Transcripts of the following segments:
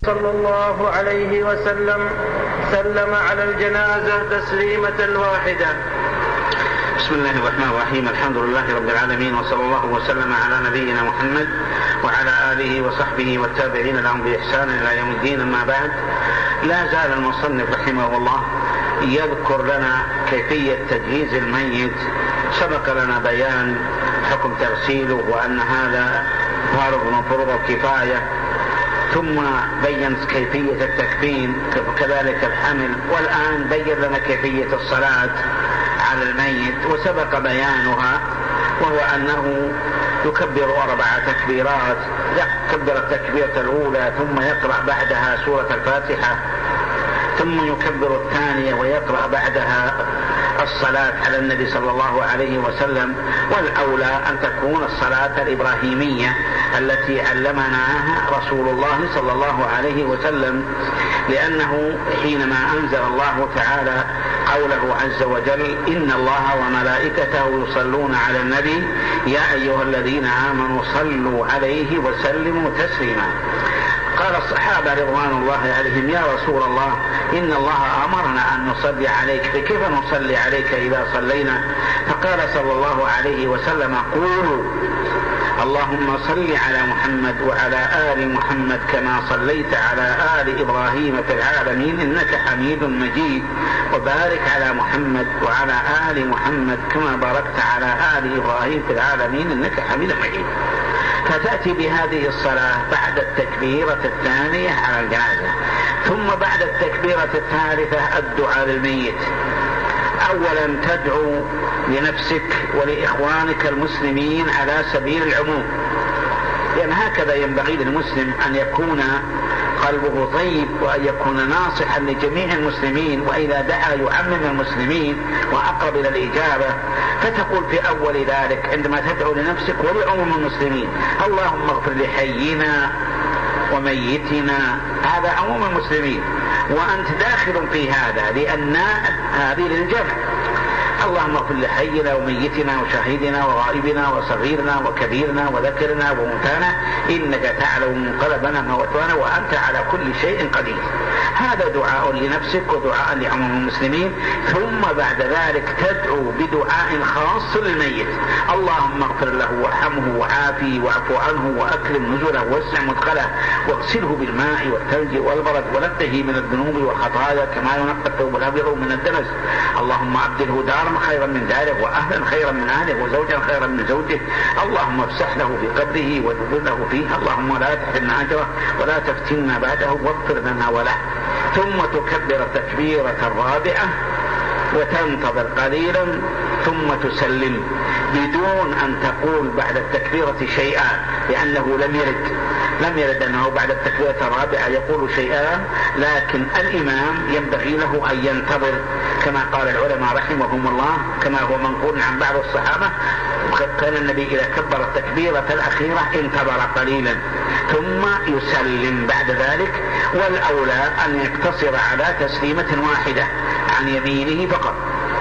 صلى الله عليه وسلم سلم على الجنازة تسليمة واحدة. بسم الله الرحمن الرحيم. الحمد لله رب العالمين، وصلى الله وسلم على نبينا محمد وعلى آله وصحبه والتابعين لهم بإحسان إلى يوم الدين. أما بعد، لا زال المصنف رحمه الله يذكر لنا كيفية تجهيز الميت. سبق لنا بيان حكم تغسيله وأن هذا فرض من فروض الكفاية، ثم بين كيفية التكفين وكذلك الحمل، والآن بين لنا كيفية الصلاة على الميت وسبق بيانها، وهو أنه يكبر 4 تكبيرات. يكبر التكبيرة الأولى ثم يقرأ بعدها سورة الفاتحة، ثم يكبر الثانية ويقرأ بعدها الصلاة على النبي صلى الله عليه وسلم، والأولى أن تكون الصلاة الإبراهيمية التي علمناها رسول الله صلى الله عليه وسلم، لأنه حينما أنزل الله تعالى قوله عز وجل: إن الله وملائكته يصلون على النبي يا أيها الذين آمنوا صلوا عليه وسلموا تسليما. قال الصحابة رضوان الله عليهم: يا رسول الله، إن الله أمرنا أن نصلي عليك، فكيف نصلي عليك إذا صلينا؟ فقال صلى الله عليه وسلم: قولوا اللهم صل على محمد وعلى آل محمد كما صليت على آل إبراهيم في العالمين إنك حميد مجيد، وبارك على محمد وعلى آل محمد كما باركت على آل إبراهيم في العالمين إنك حميد مجيد. فتأتي بهذه الصلاة بعد التكبيرة الثانية على الجنازة، ثم بعد التكبيرة الثالثة الدعاء للميت. أولا تدعو لنفسك ولإخوانك المسلمين على سبيل العموم، لأن هكذا ينبغي للمسلم أن يكون قلبه طيب وأن يكون ناصحا لجميع المسلمين، وإذا دعا يعمم المسلمين وأقرب إلى الإجابة. فتقول في أول ذلك عندما تدعو لنفسك ولعموم المسلمين: اللهم اغفر لحينا وميتنا، هذا عموم المسلمين، وأنت داخل في هذا لأن هذه للجمع. اللهم اغفر لحينا وميتنا وشهيدنا وغائبنا وصغيرنا وكبيرنا وذكرنا وموتانا إنك تعلم منقلبنا وموتانا وأنت على كل شيء قدير. هذا دعاء لنفسك ودعاء لعموم المسلمين. ثم بعد ذلك تدعو بدعاء خاص للميت: اللهم اغفر له وارحمه وعافيه واعف عنه واكرم نزله ووسع مدخله واغسله بالماء والثلج والبرد ونقه من الذنوب والخطايا كما ينقى الثوب الابيض من الدنس. اللهم ابدله دارا خيرا من داره واهلا خيرا من اهله وزوجا خيرا من زوجه. اللهم افسح له في قبره وادخل له فيه. اللهم لا تحرمنا اجره ولا تفتنا بعده واغفر لنا وله. ثم تكبر التكبيرة الرابعة وتنتظر قليلا ثم تسلم بدون أن تقول بعد التكبيرة شيئا، لأنه لم يرد أنه بعد التكبيرة الرابعة يقول شيئا، لكن الإمام ينبغي له أن ينتظر، كما قال العلماء رحمهم الله، كما هو منقول عن بعض الصحابة: كان النبي إذا كبر التكبيرة الأخيرة انتظر قليلا ثم يسلم بعد ذلك. والأولى أن يقتصر على تسليمة واحدة عن يمينه فقط،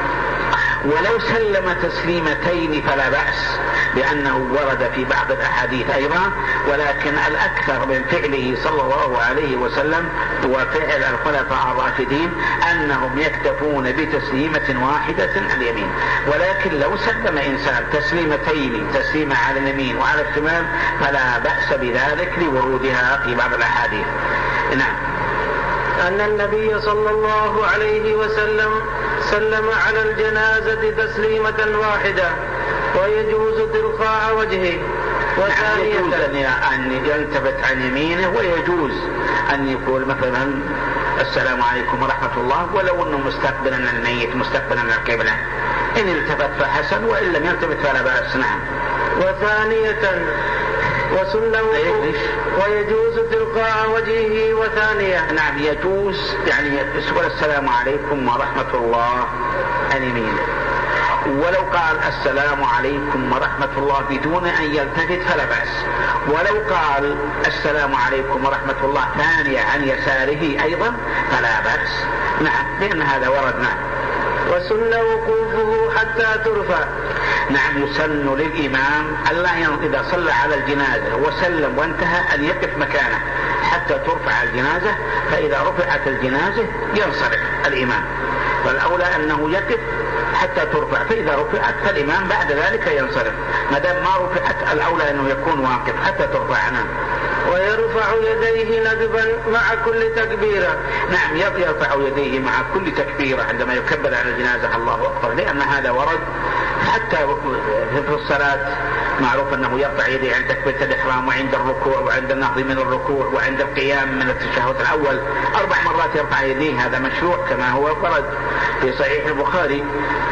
ولو سلم تسليمتين فلا بأس، لأنه ورد في بعض الأحاديث أيضا، ولكن الأكثر من فعله صلى الله عليه وسلم وفعل الخلفاء الراشدين أنهم يكتفون بتسليمة واحدة على اليمين. ولكن لو سلم إنسان تسليمتين، تسليمة على اليمين وعلى الشمال، فلا بأس بذلك لورودها في بعض الأحاديث. نعم. أن النبي صلى الله عليه وسلم سلم على الجنازة تسليمة واحدة، ويجوز تلقاء وجهه. يجوز أن يلتفت عن يمينه، ويجوز أن يقول مثلا السلام عليكم ورحمة الله، ولو أنه مستقبلا الميت مستقبلا القبلة، إن التفت فحسن، وإن لم يلتفت فلا بأس. نعم. وثانية وسنة ويجوز تلقاء وجهه. وثانية نعم يجوز، يعني يقول السلام عليكم ورحمة الله عن يمينه، ولو قال السلام عليكم ورحمة الله بدون أن يلتفت فلا بأس، ولو قال السلام عليكم ورحمة الله ثانية عن يساره أيضا فلا بأس. نعم، لأن هذا ورد. نعم. وسن وقوفه حتى ترفع. نعم يسن للإمام إذا صلى على الجنازة وسلم وانتهى أن يقف مكانه حتى ترفع الجنازة، فإذا رفعت الجنازة ينصرف الإمام، والأولى أنه يقف حتى ترفع، فإذا رفعت فالإمام بعد ذلك ينصرف، ما دام ما رفعت الأولى أنه يكون واقف حتى ترفع. نعم. ويرفع يديه ندبا مع كل تكبيرة. نعم يرفع يديه مع كل تكبيرة عندما يكبر على الجنازة الله أكبر، لأن هذا ورد حتى في الصلاة، معروف أنه يرفع يديه عند تكبيرة الإحرام وعند الركوع وعند النهض من الركوع وعند القيام من التشهد الأول 4 مرات يرفع يديه، هذا مشروع كما هو ورد في صحيح البخاري.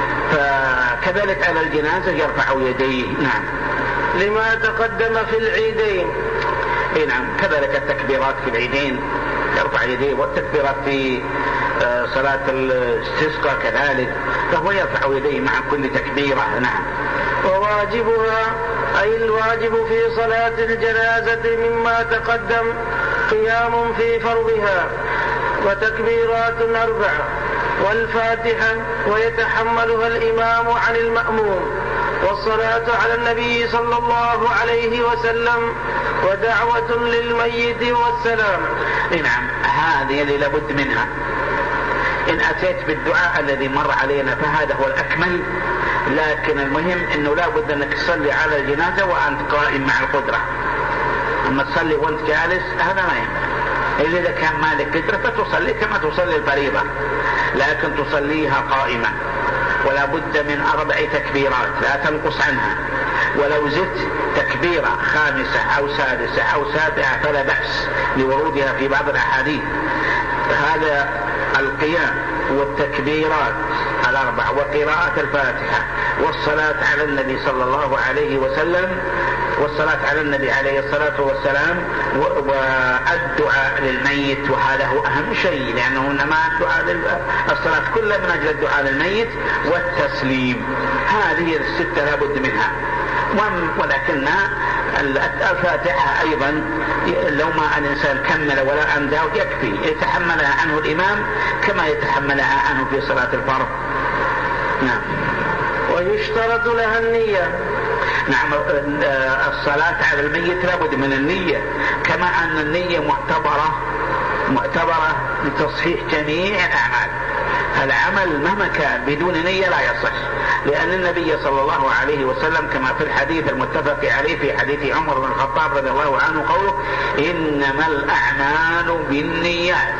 فكذلك على الجنازة يرفع يديه. نعم. لما تقدم في العيدين. نعم كذلك التكبيرات في العيدين يرفع يديه، والتكبيرات في صلاة الاستسقاء كذلك، فهو يرفع يديه مع كل تكبيرة. نعم. وواجبها أي الواجب في صلاة الجنازة مما تقدم قيام في فرضها وتكبيرات 4 والفاتحة ويتحملها الإمام عن المأموم، والصلاة على النبي صلى الله عليه وسلم ودعوة للميت والسلام. نعم هذه اللي لابد منها. إن أتيت بالدعاء الذي مر علينا فهذا هو الأكمل، لكن المهم أنه لابد أنك تصلي على الجنازة وأنت قائم مع القدرة. أما تصلي وأنت جالس هذا ما ينفع. إذا كان مالك قدرة فتصلي كما تصلي الفريضة، لكن تصليها قائمة، ولا بد من 4 تكبيرات لا تنقص عنها، ولو زدت تكبيرة 5 أو 6 أو 7 فلا بأس لورودها في بعض الأحاديث. هذا القيام والتكبيرات 4 وقراءة الفاتحة والصلاة على النبي صلى الله عليه وسلم والصلاة على النبي عليه الصلاة والسلام والدعاء للميت، وهذا هو أهم شيء، لأنه إنما الصلاة كلها من أجل الدعاء للميت والتسليم. هذه ال6 لابد منها. ولكن الفاتحة أيضا لو ما الإنسان كمل ولا أنداه يكفي، يتحملها عنه الإمام كما يتحملها عنه في صلاة الفرض. نعم. ويشترط لها النية. نعم الصلاة على الميت لابد من النية، كما أن النية معتبرة لتصحيح جميع الأعمال. العمل مهما كان بدون نية لا يصح، لأن النبي صلى الله عليه وسلم كما في الحديث المتفق عليه في حديث عمر بن الخطاب رضي الله عنه قوله إنما الأعمال بالنيات،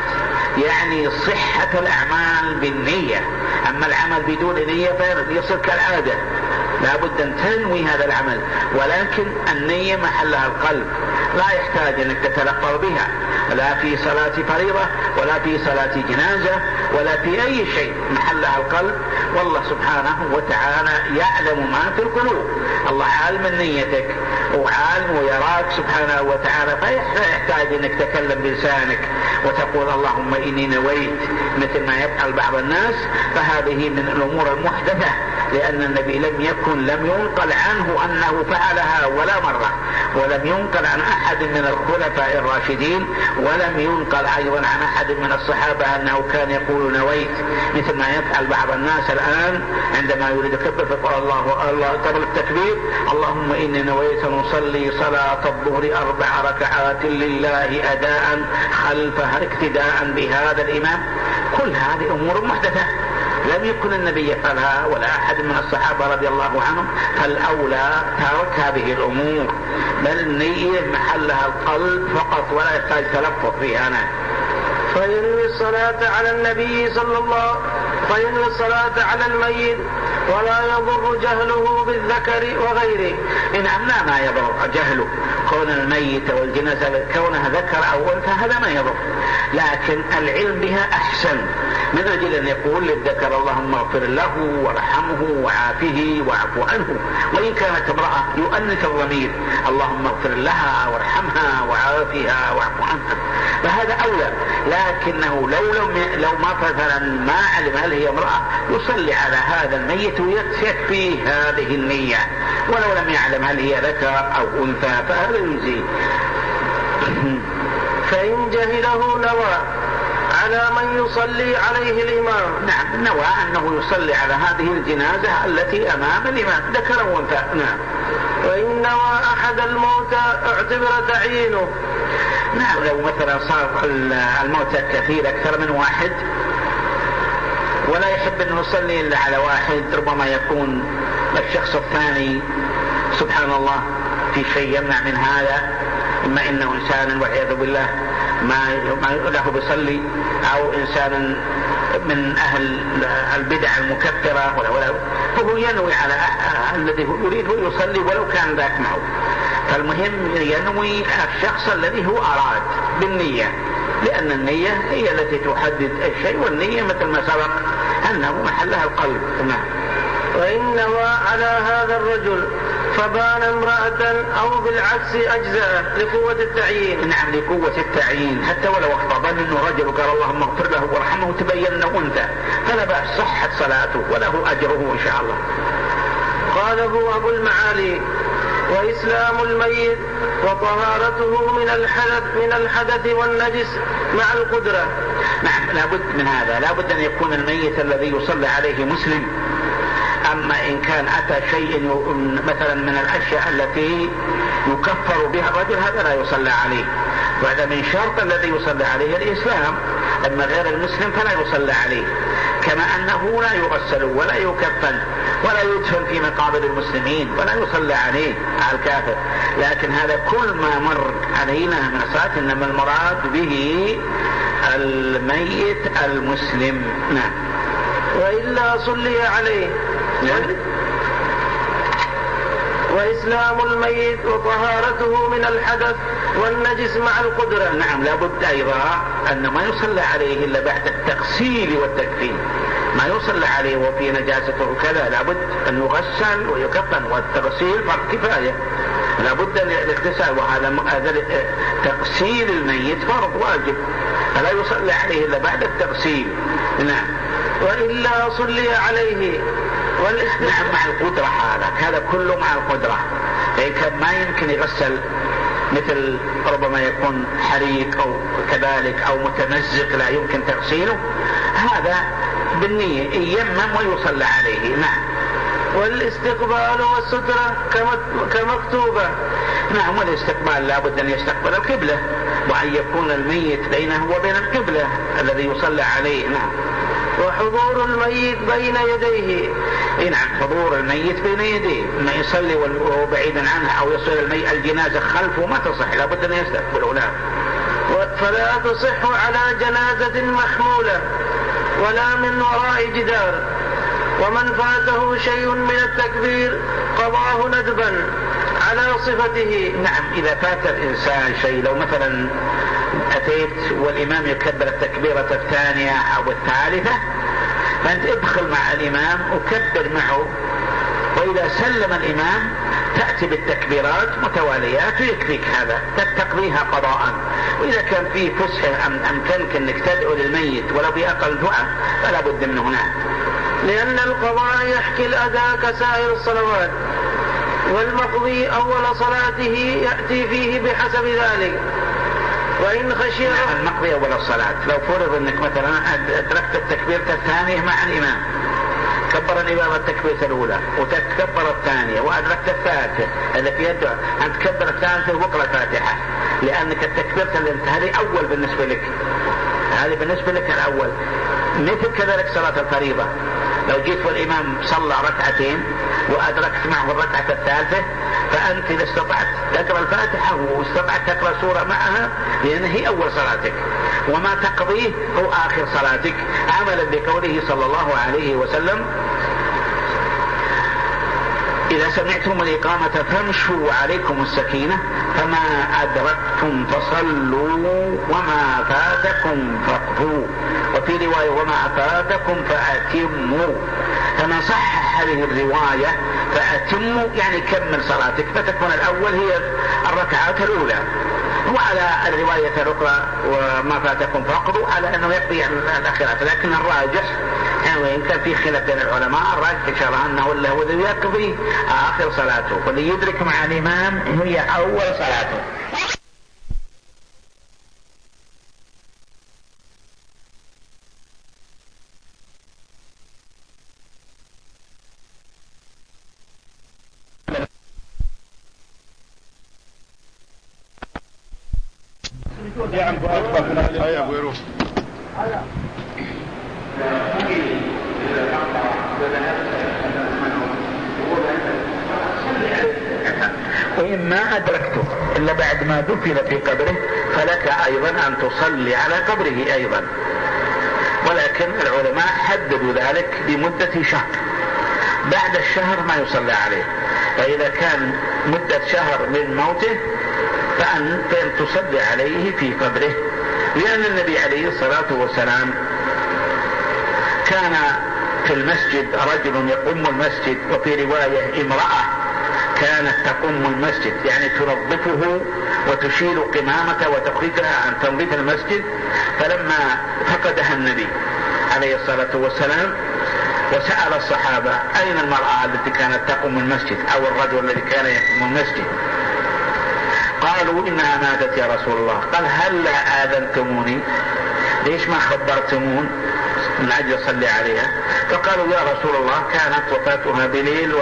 يعني صحة الأعمال بالنية. أما العمل بدون نية فيصير كالعادة، لا بد أن تنوي هذا العمل، ولكن النية محلها القلب، لا يحتاج أنك تتلفظ بها لا في صلاة فريضة ولا في صلاة جنازة ولا في أي شيء، محلها القلب. والله سبحانه وتعالى يعلم ما في القلوب، الله عالم نيتك وعالم ويراك سبحانه وتعالى، فلا يحتاج أنك تتكلم بلسانك وتقول اللهم إني نويت مثل ما يفعل بعض الناس، فهذه من الأمور المحدثة، لأن النبي لم ينقل عنه أنه فعلها ولا مرة، ولم ينقل عن أحد من الخلفاء الراشدين، ولم ينقل أيضا عن أحد من الصحابة أنه كان يقول نويت مثل ما يفعل بعض الناس الآن عندما يريد كبر فقال الله قبل التكبير اللهم إني نويت نصلي صلاة الظهر 4 ركعات لله أداء خلفها اقتداء بهذا الإمام. كل هذه أمور محدثة لم يكن النبي يفعلها ولا أحد من الصحابة رضي الله عنهم، فالأولى ترك هذه الأمور، بل النية محلها القلب فقط ولا يحتاج تلفظ فيها. أنا فينوي الصلاة على النبي صلى الله فينوي الصلاة على الميت ولا يضر جهله بالذكر وغيره. نعم لا ما يضر جهله، كون الميت والجنازة كونها ذكر أو أنثى هذا ما يضر، لكن العلم بها أحسن، من أجل أن يقول للذكر اللهم اغفر له وارحمه وعافه واعف عنه، وإن كانت امرأة يؤنث الضمير اللهم اغفر لها وارحمها وعافها واعف عنها، فهذا أولى. لكنه لو ما مثلا ما علم هل هي امرأة يصلي على هذا الميت ويكفي هذه النية، ولو لم يعلم هل هي ذكر أو أنثى فهذا يجزي. فإن جهله نوى على من يصلي عليه الإمام. نعم، نوى أنه يصلي على هذه الجنازة التي أمام الإمام ذكر وأنثى. نعم. وإن نوى أحد الموتى اعتبر تعيينه. نعم، لو مثلا صار الموتى كثير أكثر من واحد ولا يحب أن يصلي إلا على واحد، ربما يكون الشخص الثاني سبحان الله في شيء يمنع من هذا، إما إنه إنسان والعياذ بالله ما له بيصلي، أو إنسان من أهل البدع المكفرة فهو ينوي على الذي يريد يصلي ولو كان ذاك معه. فالمهم ينوي الشخص الذي هو أراد بالنية، لأن النية هي التي تحدد الشيء، والنية مثل ما سبق أنه محلها القلب. وإن نوى على هذا الرجل فبان امرأة أو بالعكس أجزاء لقوة التعيين. نعم، لقوة التعيين، حتى ولو اخطب أنه رجل وقال اللهم اغفر له وارحمه تبين أنه أنثى فلا بأس، صحت صلاته وله أجره إن شاء الله. قاله أبو المعالي: وإسلام الميت وطهارته من الحدث والنجس مع القدرة. نعم، لابد من هذا، لابد أن يكون الميت الذي يصلى عليه مسلم. أما إن كان أتى شيء مثلا من الأشياء التي يكفر بها الرجل هذا لا يصلى عليه، وهذا من شرط الذي يصلى عليه الإسلام. أما غير المسلم فلا يصلى عليه، كما أنه لا يغسل ولا يكفن ولا يدفن في مقابر المسلمين ولا يصلى عليه على الكافر. لكن هذا كل ما مر علينا من الصلاة إنما المراد به الميت المسلم. نعم. وإلا صلي عليه. وإسلام الميت وطهارته من الحدث والنجس مع القدرة. نعم، لابد أيضا أن ما يصلى عليه إلا بعد التغسيل والتكفين، ما يصلى عليه وفي نجاسته كذا، لابد أن يغسل ويكفن، والتغسيل فرض كفاية، لابد أن الاغتسال، وهذا تغسيل الميت فرض واجب، فلا يصلى عليه إلا بعد التغسيل. نعم. وإلا صلي عليه. نعم، مع القدرة، هذا كله مع القدرة. إن كان ما يمكن يغسل، مثل ربما يكون حريق أو كذلك أو متمزق لا يمكن تغسيله، هذا بالنية ييمم ويصلى عليه. نعم. والاستقبال والسترة كمكتوبة. نعم، والاستقبال لابد أن يستقبل القبلة، وأن يكون الميت بينه وبين القبلة الذي يصلى عليه. نعم. وحضور الميت بين يديه. نعم، حضور الميت بين يديه، ما يصلي وهو بعيدا عنه أو يصل الجنازة خلفه ما تصح، لابد أن يستقبله. نعم. فلا تصح على جنازة محمولة ولا من وراء جدار. ومن فاته شيء من التكبير قضاه ندبا على صفته. نعم، إذا فات الإنسان شيء، لو مثلا أتيت والإمام يكبر التكبيرة الثانية أو الثالثة، فأنت ادخل مع الإمام وكبر معه، وإذا سلم الإمام تأتي بالتكبيرات متواليات ويكفيك هذا، تقضيها قضاء. وإذا كان فيه فسحة أمكنك أنك تدعو للميت ولو بأقل دعاء فلا بد منه. نعم. لأن القضاء يحكي الأداء كسائر الصلوات، والمقضي أول صلاته يأتي فيه بحسب ذلك. وإن خشي المقضي أول الصلاة، لو فرض أنك مثلا أدركت التكبيرة الثانية مع الإمام، كبر الإمام التكبيرة الأولى وتكبر الثانية وأدركت الثالثة، هذا في يده أن تكبر الثالثة وقرأ الفاتحة، لأنك التكبيرة اللي انت هذه أول بالنسبة لك، هذه بالنسبة لك الأول. مثل كذلك صلاة الفريضة، لو جيت والإمام صلى ركعتين وأدركت معه الركعة الثالثة، فأنت إذا استطعت تقرأ الفاتحة واستطعت تقرأ سورة معها، لأن هي أول صلاتك، وما تقضيه هو آخر صلاتك، عملا بقوله صلى الله عليه وسلم: إذا سمعتم الإقامة فامشوا عليكم السكينة، فما أدركتم فصلوا وما فاتكم فاقضوا، وفي رواية وما أفاتكم فأتموا. فمن صحح هذه الرواية فأتموا يعني كمل صلاتك، فتكون الأول هي الركعات الأولى، وعلى الرواية الأخرى وما فاتكم فاقضوا على أنه يقضي الأخيرات. لكن الراجح وإن كان في خلاف بين العلماء، الراجح إن شاء الله أنه الذي يقضي آخر صلاته، واللي يدرك مع الإمام هي أول صلاته. وإن ما أدركته إلا بعد ما دفن في قبره فلك أيضا أن تصلي على قبره أيضا، ولكن العلماء حددوا ذلك بمدة شهر، بعد الشهر ما يصلى عليه. فإذا كان مدة شهر من موته فأن تصلي عليه في قبره، لأن النبي عليه الصلاة والسلام كان في المسجد رجل يقوم المسجد، وفي رواية امرأة كانت تقوم المسجد، يعني تنظفه وتشيل قمامة وتخرجها عن تنظيف المسجد. فلما فقدها النبي عليه الصلاة والسلام وسأل الصحابة أين المرأة التي كانت تقوم المسجد أو الرجل الذي كان يقوم المسجد، قالوا إنها ماتت يا رسول الله. قال هل لا آذنتموني؟ ليش ما خبرتمون من أجل صلي عليها؟ فقالوا يا رسول الله كانت وفاتها بليل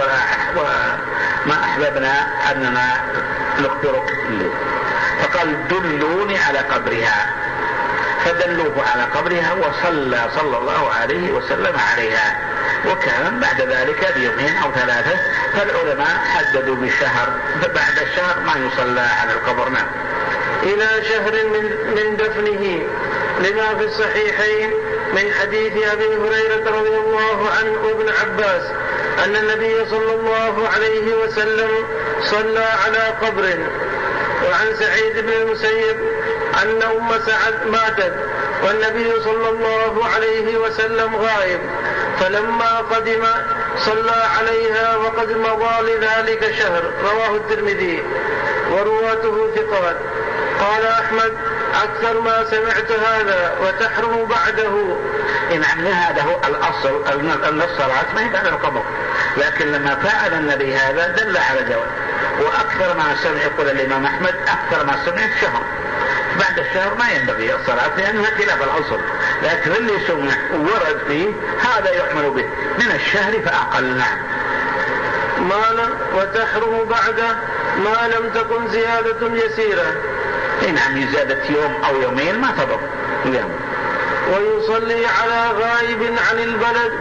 وما أحببنا أننا نخبرك بالليل. فقال دلوني على قبرها، فدلوه على قبرها وصلى صلى الله عليه وسلم عليها، وكان بعد ذلك بيومين أو ثلاثة. فالعلماء حددوا بالشهر، بعد الشهر ما يصلى على القبر. نعم. إلى شهر من دفنه، لما في الصحيحين من حديث أبي هريرة رضي الله عنه وابن عباس أن النبي صلى الله عليه وسلم صلى على قبر. وعن سعيد بن المسيب أن أم سعد ماتت والنبي صلى الله عليه وسلم غائب، فلما قدم صلى عليها وقد مضى لذلك شهر. رواه الترمذي ورواته ثقات. قال أحمد أكثر ما سمعت هذا وتحرم بعده. إن هذا هو الأصل أن الصلاة ما هي بعد القبر، لكن لما فعل النبي هذا دل على جواز. وأكثر ما سمع، يقول الإمام أحمد أكثر ما سمع شهر، بعد الشهر ما ينبغي الصلاة لأنها خلاف الأصل، لكن اللي سمع ورد فيه هذا يحمل به من الشهر فأقل. نعم. وتحرم بعده ما لم تكن زيادة يسيرة. نعم، زيادة يوم أو يومين ما تضر اليوم. ويصلي على غائب عن البلد،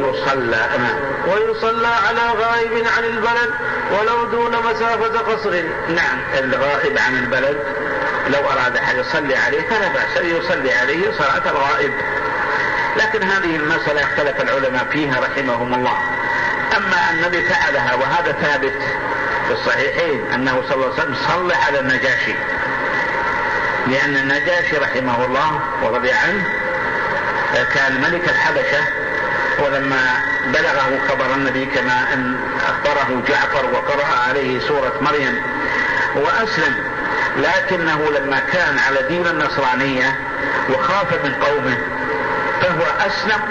ويصلى على غائب عن البلد ولو دون مسافة قصر. نعم، الغائب عن البلد لو أراد أحد يصلي عليه فلا بأس يصلي عليه صلاة الغائب، لكن هذه المسألة اختلف العلماء فيها رحمهم الله. أما النبي فعلها وهذا ثابت في الصحيحين أنه صلى الله عليه وسلم صلى على النجاشي، لأن النجاشي رحمه الله ورضي عنه كان ملك الحبشة، ولما بلغه خبر النبي كما أن أخبره جعفر وقرأ عليه سورة مريم وأسلم، لكنه لما كان على دين النصرانية وخاف من قومه فهو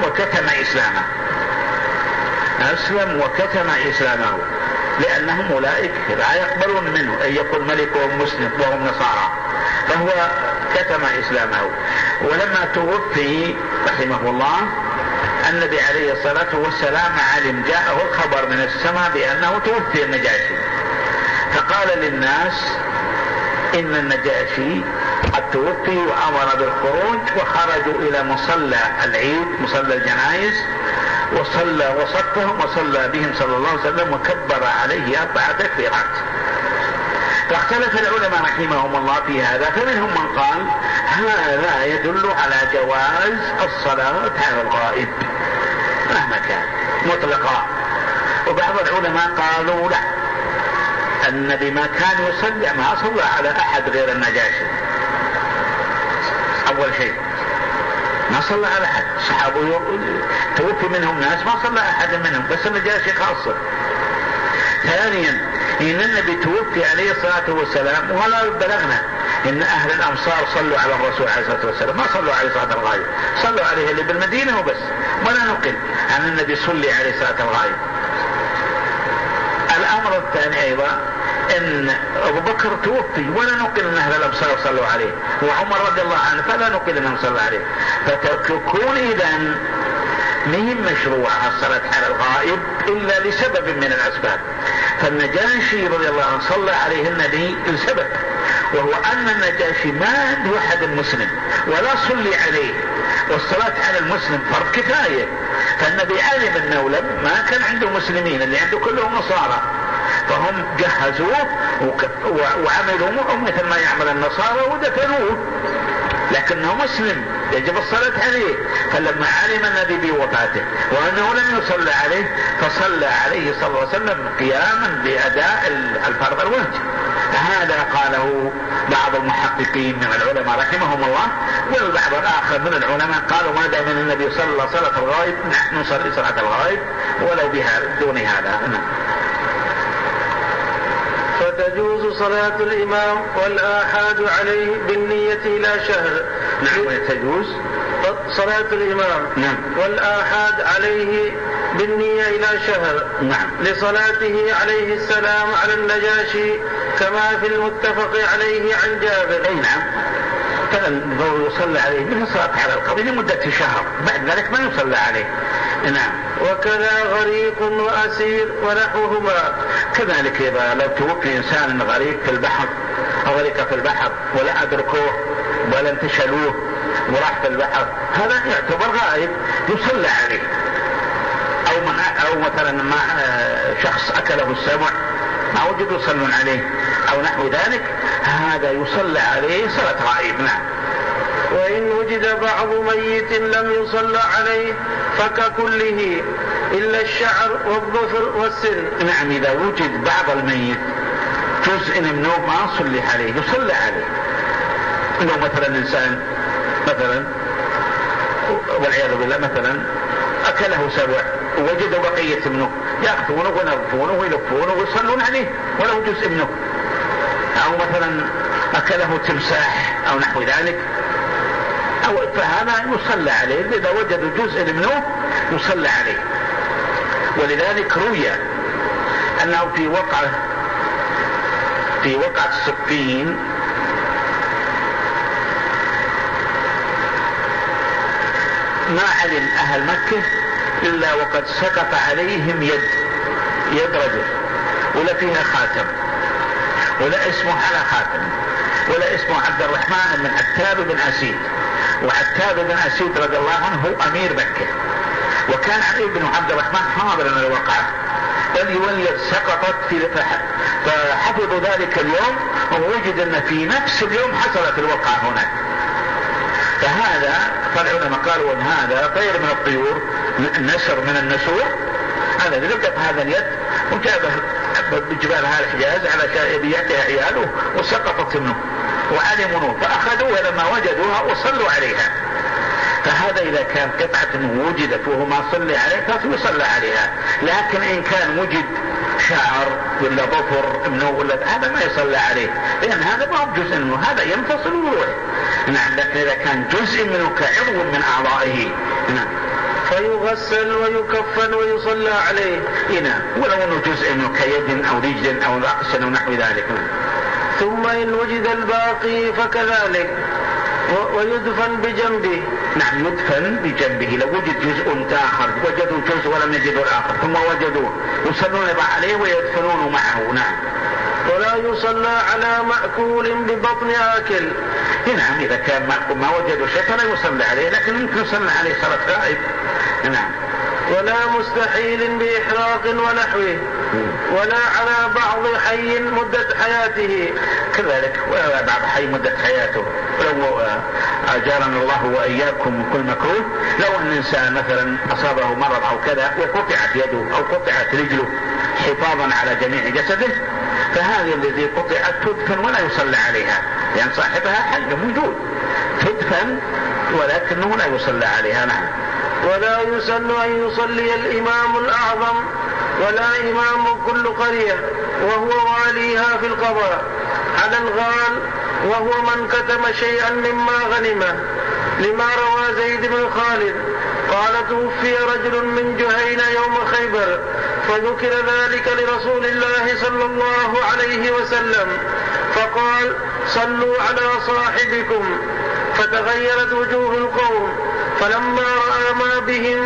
أسلم وكتم إسلامه، لأنهم أولئك لا يقبلون منه أن يكون ملك وهم مسلم وهم نصارى، فهو كتم إسلامه. ولما توفي رحمه الله النبي عليه الصلاة والسلام علم، جاءه الخبر من السماء بأنه توفي النجاشي، فقال للناس إن النجاشي قد توفي وأمر بالخروج، وخرجوا إلى مصلى العيد مصلى الجنائز وصلى وصفهم وصلى بهم صلى الله عليه وسلم وكبر عليه 4 تكبيرات. فاختلف العلماء رحمهم الله في هذا، فمنهم من قال هذا يدل على جواز الصلاة على الغائب مهما كان مطلقا، وبعض العلماء قالوا لا، النبي ما كان يصلي، ما صلى على أحد غير النجاشي. أول شيء ما صلى على أحد، صحابه توفي منهم ناس ما صلى أحد منهم، بس النجاشي خاصة. ثانيا إن النبي توفي عليه الصلاة والسلام ولا بلغنا إن أهل الأمصار صلوا على الرسول عليه الصلاة والسلام، ما صلوا عليه صلاة الغائب، صلوا عليه اللي بالمدينة وبس، ولا نقل عن النبي صلي عليه صلاة الغائب. الأمر الثاني أيضا إن أبو بكر توفي ولا نقل أن أهل الأمصار صلوا عليه، وعمر رضي الله عنه فلا نقل أنهم صلوا عليه، فتكون إذن مهم مشروعها الصلاة على الغائب إلا لسبب من الأسباب. فالنجاشي رضي الله عنه صلى عليه النبي لسبب، وهو أن النجاشي ما عنده أحد مسلم ولا صلي عليه، والصلاة على المسلم فرض كفاية. فالنبي علم أنه ما كان عنده مسلمين، اللي عنده كلهم نصارى، فهم جهزوه وعملوا مثل ما يعمل النصارى ودفنوه، لكنه مسلم يجب الصلاة عليه. فلما علم النبي بوفاته وأنه لم يصلى عليه فصلى عليه صلى الله عليه وسلم قياما بأداء الفرض الواجب. هذا قاله بعض المحققين من العلماء رحمهم الله، والبعض الآخر من العلماء قالوا ما دام النبي صلى الله عليه وسلم صلاة الغائب نحن نصلي صلاة الغائب ولو بها دون هذا. فتجوز صلاة الإمام والآحاد عليه بالنية إلى شهر. نعم، تجوز صلاة الإمام نعم والآحاد عليه بالنية إلى شهر. نعم، لصلاته عليه السلام على النجاشي كما في المتفق عليه عن جابر. أي نعم، فلو يصلى عليه من الصلاة على القبر لمدة شهر، بعد ذلك ما يصلى عليه. نعم. وكذا غريق وأسير ونحوهما. كذلك إذا لو توفي إنسان غريق في البحر أو غريق في البحر ولا أدركوه ولا انتشلوه وراح في البحر، هذا يعتبر غائب يصلى عليه. أو مثلا ما شخص أكله السبع ما وجدوا يصلون عليه أو نحو ذلك، هذا يصلى عليه صلاة غائب. نعم. وإن وجد بعض ميت لم يصلى عليه فككله إلا الشعر والظفر والسن. نعم، إذا وجد بعض الميت جزء منه ما صلي عليه يصلى عليه. إنه مثلا إنسان مثلا والعياذ بالله مثلا أكله سبع ووجدوا بقية منه يأخذونه ونظفونه ويلفونه ويصلون عليه ولو جزء منه. أو مثلا أكله تمساح أو نحو ذلك، فهذا يصلى عليه، إذا وجدوا جزء منه يصلى عليه. ولذلك روي أنه في وقعة الصفين ما علم أهل مكة إلا وقد سقط عليهم يد رجل، ولا فيها خاتم ولا اسمه على خاتم ولا اسمه عبد الرحمن بن عتاب بن أسيد. وعتاب بن أسيد رضي الله عنه هو أمير مكة، وكان علي بن عبد الرحمن حاضرا الوقعة، واليد سقطت فحفظوا ذلك اليوم ووجد أن في نفس اليوم حصلت الوقعة هناك. فهذا فالعلماء قالوا أن هذا طير من الطيور، نسر من النسور، هذا لقط هذا اليد وجابه بجبالها الحجاز على يبيعتها عياله وسقطت منه وعلموا فأخذوها لما وجدوها وصلوا عليها. فهذا إذا كان قطعة وجدت وهو ما صلي عليها فيصلى عليها. لكن إن كان وجد شعر ولا ظفر منه ولا هذا ما يصلى عليه، لأن هذا ما هو جزء منه، هذا ينفصل ويروح. نعم، لكن إذا كان جزء منه كعضو من أعضائه نعم فيغسل ويكفن ويصلى عليه. نعم، ولو أنه جزء منه كيد أو رجل أو رأس أو نحو ذلك. ثم إن وجد الباقي فكذلك ويدفن بجنبه. نعم، يدفن بجنبه. لو وجد جزء آخر وجدوا جزء ولم يجدوا الآخر ثم وجدوه يصلون عليه ويدفنونه معه. نعم. ولا يصلى على مأكول ببطن آكل. نعم، إذا كان ما وجدوا شيء فلا يصلى عليه، لكن يمكن يصلى عليه صلاة غائب. نعم. ولا مستحيل بإحراق ونحوه، ولا على بعض حي مدة حياته. كذلك ولا بعض حي مدة حياته. ولو أجارنا الله وإياكم من كل مكروه، لو أن الإنسان مثلا أصابه مرض أو كذا وقطعت يده أو قطعت رجله حفاظا على جميع جسده، فهذه الذي قطعت تدفن ولا يصلى عليها، لأن صاحبها حي موجود، تدفن ولكنه لا يصلى عليها. نعم. ولا يسن أن يصلي الإمام الأعظم ولا إمام كل قرية وهو واليها في القضاء على الغال، وهو من كتم شيئا مما غنمه، لما روى زيد بن خالد قال توفي رجل من جهينة يوم خيبر فذكر ذلك لرسول الله صلى الله عليه وسلم فقال صلوا على صاحبكم، فتغيرت وجوه القوم، فلما رأى ما بهم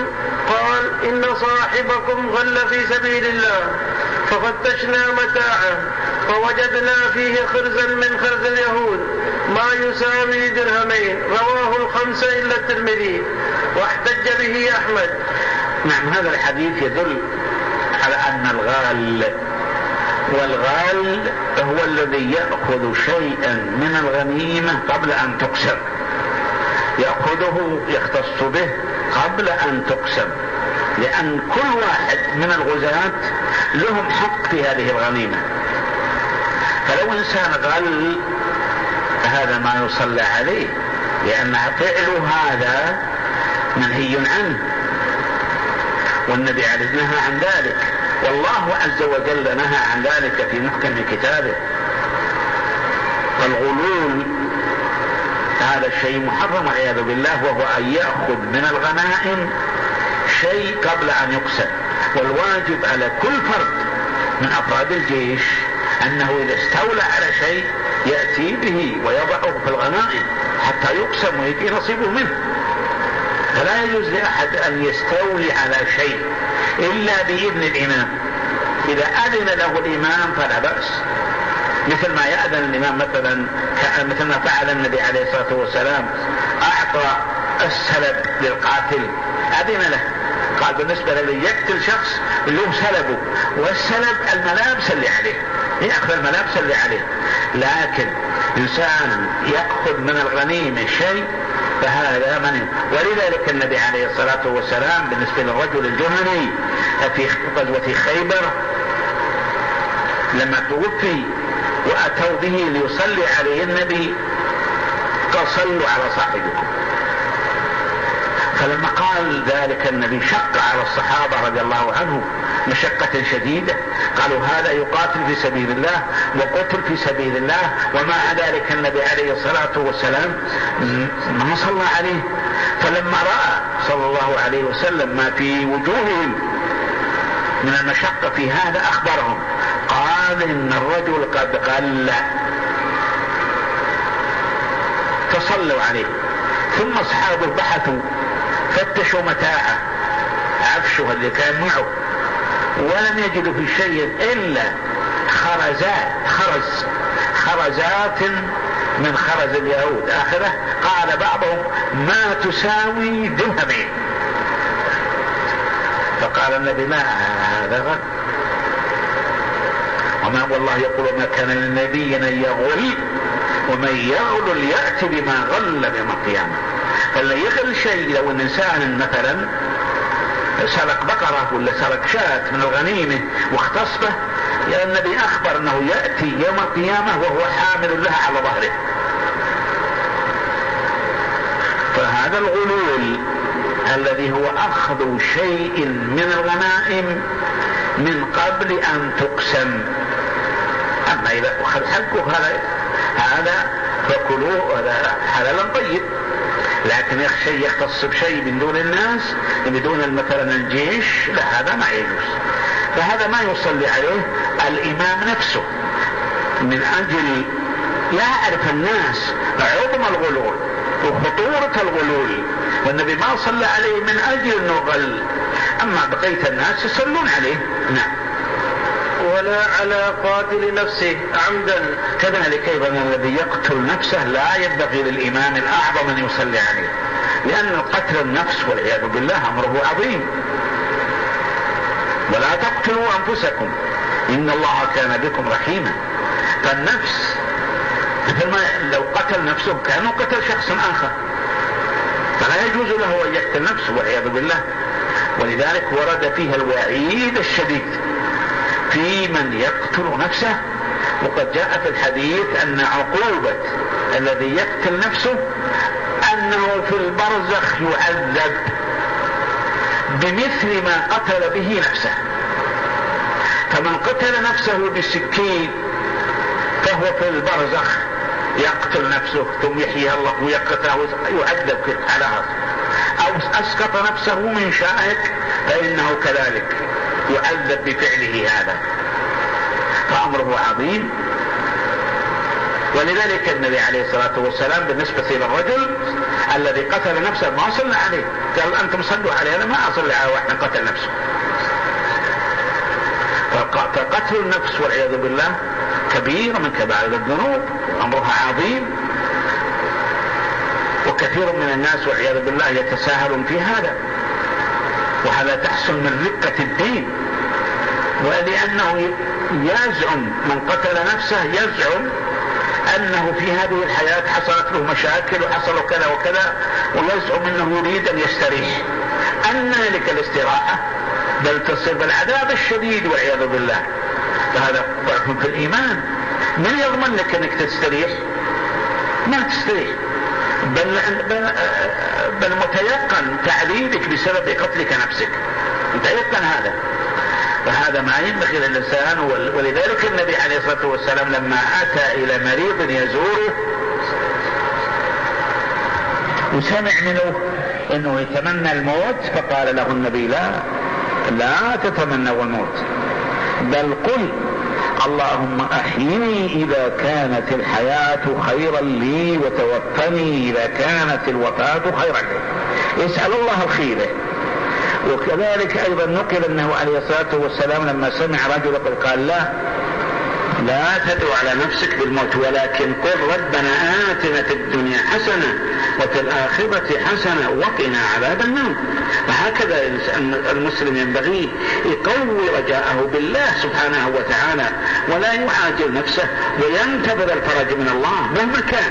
قال: إن صاحبكم غل في سبيل الله، ففتشنا متاعه فوجدنا فيه خرزا من خرز اليهود ما يساوي درهمين. رواه الخمسة إلا الترمذي، واحتج به أحمد. نعم، هذا الحديث يدل على أن الغال، والغال هو الذي يأخذ شيئا من الغنيمة قبل أن تقسم، يأخذه يختص به قبل أن تقسم، لأن كل واحد من الغزاة لهم حق في هذه الغنيمة. فلو إنسان غل هذا ما يصلى عليه، لأن فعل هذا منهي عنه، والنبي عليه نهى عن ذلك، والله عز وجل نهى عن ذلك في محكم كتابه. فالغلول هذا الشيء محرم والعياذ بالله، وهو أن يأخذ من الغنائم شيء قبل أن يقسم. والواجب على كل فرد من أفراد الجيش أنه إذا استولى على شيء يأتي به ويضعه في الغنائم حتى يقسم ويجي نصيبه منه. فلا يجوز لأحد أن يستولي على شيء إلا بإذن الإمام. إذا أذن له الإمام فلا بأس، مثل ما يأذن الإمام مثل ما فعل النبي عليه الصلاة والسلام، أعطى السلب للقاتل، أذن له، قال بالنسبة للي يقتل شخص له سلبه، والسلب الملابس اللي عليه، يأخذ الملابس اللي عليه. لكن إنسان يأخذ من الغنيمة شيء فهذا منع. ولذلك النبي عليه الصلاة والسلام بالنسبة للرجل الجهني في غزوة خيبر لما توفي وأتوا به ليصلي عليه النبي قال: صلوا على صاحبكم. فلما قال ذلك النبي شق على الصحابة رضي الله عنهم مشقة شديدة، قالوا: هذا يقاتل في سبيل الله وقتل في سبيل الله، ومع ذلك النبي عليه الصلاة والسلام ما صلى عليه. فلما رأى صلى الله عليه وسلم ما في وجوههم من المشقة في هذا أخبرهم، قال: إن الرجل قد غل، فصلوا عليه. ثم أصحابه بحثوا فتشوا متاعه، عفشه اللي كان معه، ولم يجدوا في شيء إلا خرزات من خرز اليهود آخره، قال بعضهم ما تساوي درهمين. فقال النبي: ما هذا غل، وما والله يقول: ما كان للنبي أن يغل، ومن يغل يأتي بما غل يوم القيامة. فاللي يغل شيء، لو ان انسان مثلا سرق بقرة ولا سرق شاة من الغنيمة واختص به، يا النبي أخبر أنه يأتي يوم القيامة وهو حامل لها على ظهره. فهذا الغلول الذي هو أخذ شيء من الغنائم من قبل أن تقسم. أما إذا أخذ حقه هذا فكلوه، هذا حلالا طيب. لكن شيء يختص بشيء من دون الناس، بدون مثلا الجيش، لا، هذا ما يجوز. فهذا ما يصلي عليه الإمام نفسه، من أجل يعرف الناس عظم الغلول وخطورة الغلول، والنبي ما صلى عليه من أجل أنه غل. أما بقية الناس يصلون عليه. نعم. ولا على قاتل نفسه عمدا. كذلك أيضا الذي يقتل نفسه لا ينبغي للإمام الأعظم أن يصلي عليه، لأن قتل النفس والعياذ بالله أمره عظيم. ولا تقتلوا أنفسكم إن الله كان بكم رحيما. فالنفس مثل ما لو قتل نفسه كأنه قتل شخص آخر، فلا يجوز له أن يقتل نفسه والعياذ بالله. ولذلك ورد فيها الوعيد الشديد في من يقتل نفسه. وقد جاء في الحديث أن عقوبة الذي يقتل نفسه أنه في البرزخ يعذب بمثل ما قتل به نفسه. فمن قتل نفسه بالسكين فهو في البرزخ يقتل نفسه ثم يحييها الله ويقتله، يعذب على هذا. أو أسقط نفسه من شائك فإنه كذلك يعذب بفعله هذا، فأمره عظيم. ولذلك النبي عليه الصلاة والسلام بالنسبة للرجل الذي قتل نفسه ما صلى عليه، قال أنتم صلوا عليه، أنا ما أصلي على واحد قتل نفسه. فقتل النفس والعياذ بالله كبير من كبائر الذنوب، أمرها عظيم، وكثير من الناس والعياذ بالله يتساهلون في هذا، وهذا تحصل من رقة الدين. ولأنه يزعم من قتل نفسه يزعم أنه في هذه الحياة حصلت له مشاكل وحصل كذا وكذا، ويزعم أنه يريد أن يستريح. أن لك الاستراحة، بل تصير بالعذاب الشديد والعياذ بالله. فهذا ضعف في الإيمان. من يضمن لك أنك تستريح؟ ما تستريح، بل متيقن تعذيبك بسبب قتلك نفسك، متيقن هذا. فهذا ما ينبغي للإنسان. ولذلك النبي عليه الصلاة والسلام لما أتى إلى مريض يزوره وسمع منه أنه يتمنى الموت، فقال له النبي لا تتمنوا الموت، بل قل اللهم أحيني إذا كانت الحياة خيرا لي، وتوفني إذا كانت الوفاة خيرا لي. يسأل الله الخير. وكذلك أيضا نقل أنه عليه الصلاة والسلام لما سمع رجل قال لا تدعو على نفسك بالموت، ولكن قل ربنا آتنا في الدنيا حسنة وفي الآخرة حسنة وقنا عذاب النار. فهكذا المسلم ينبغي يقوي رجاءه بالله سبحانه وتعالى، ولا يعاجل نفسه، وينتظر الفرج من الله مهما كان.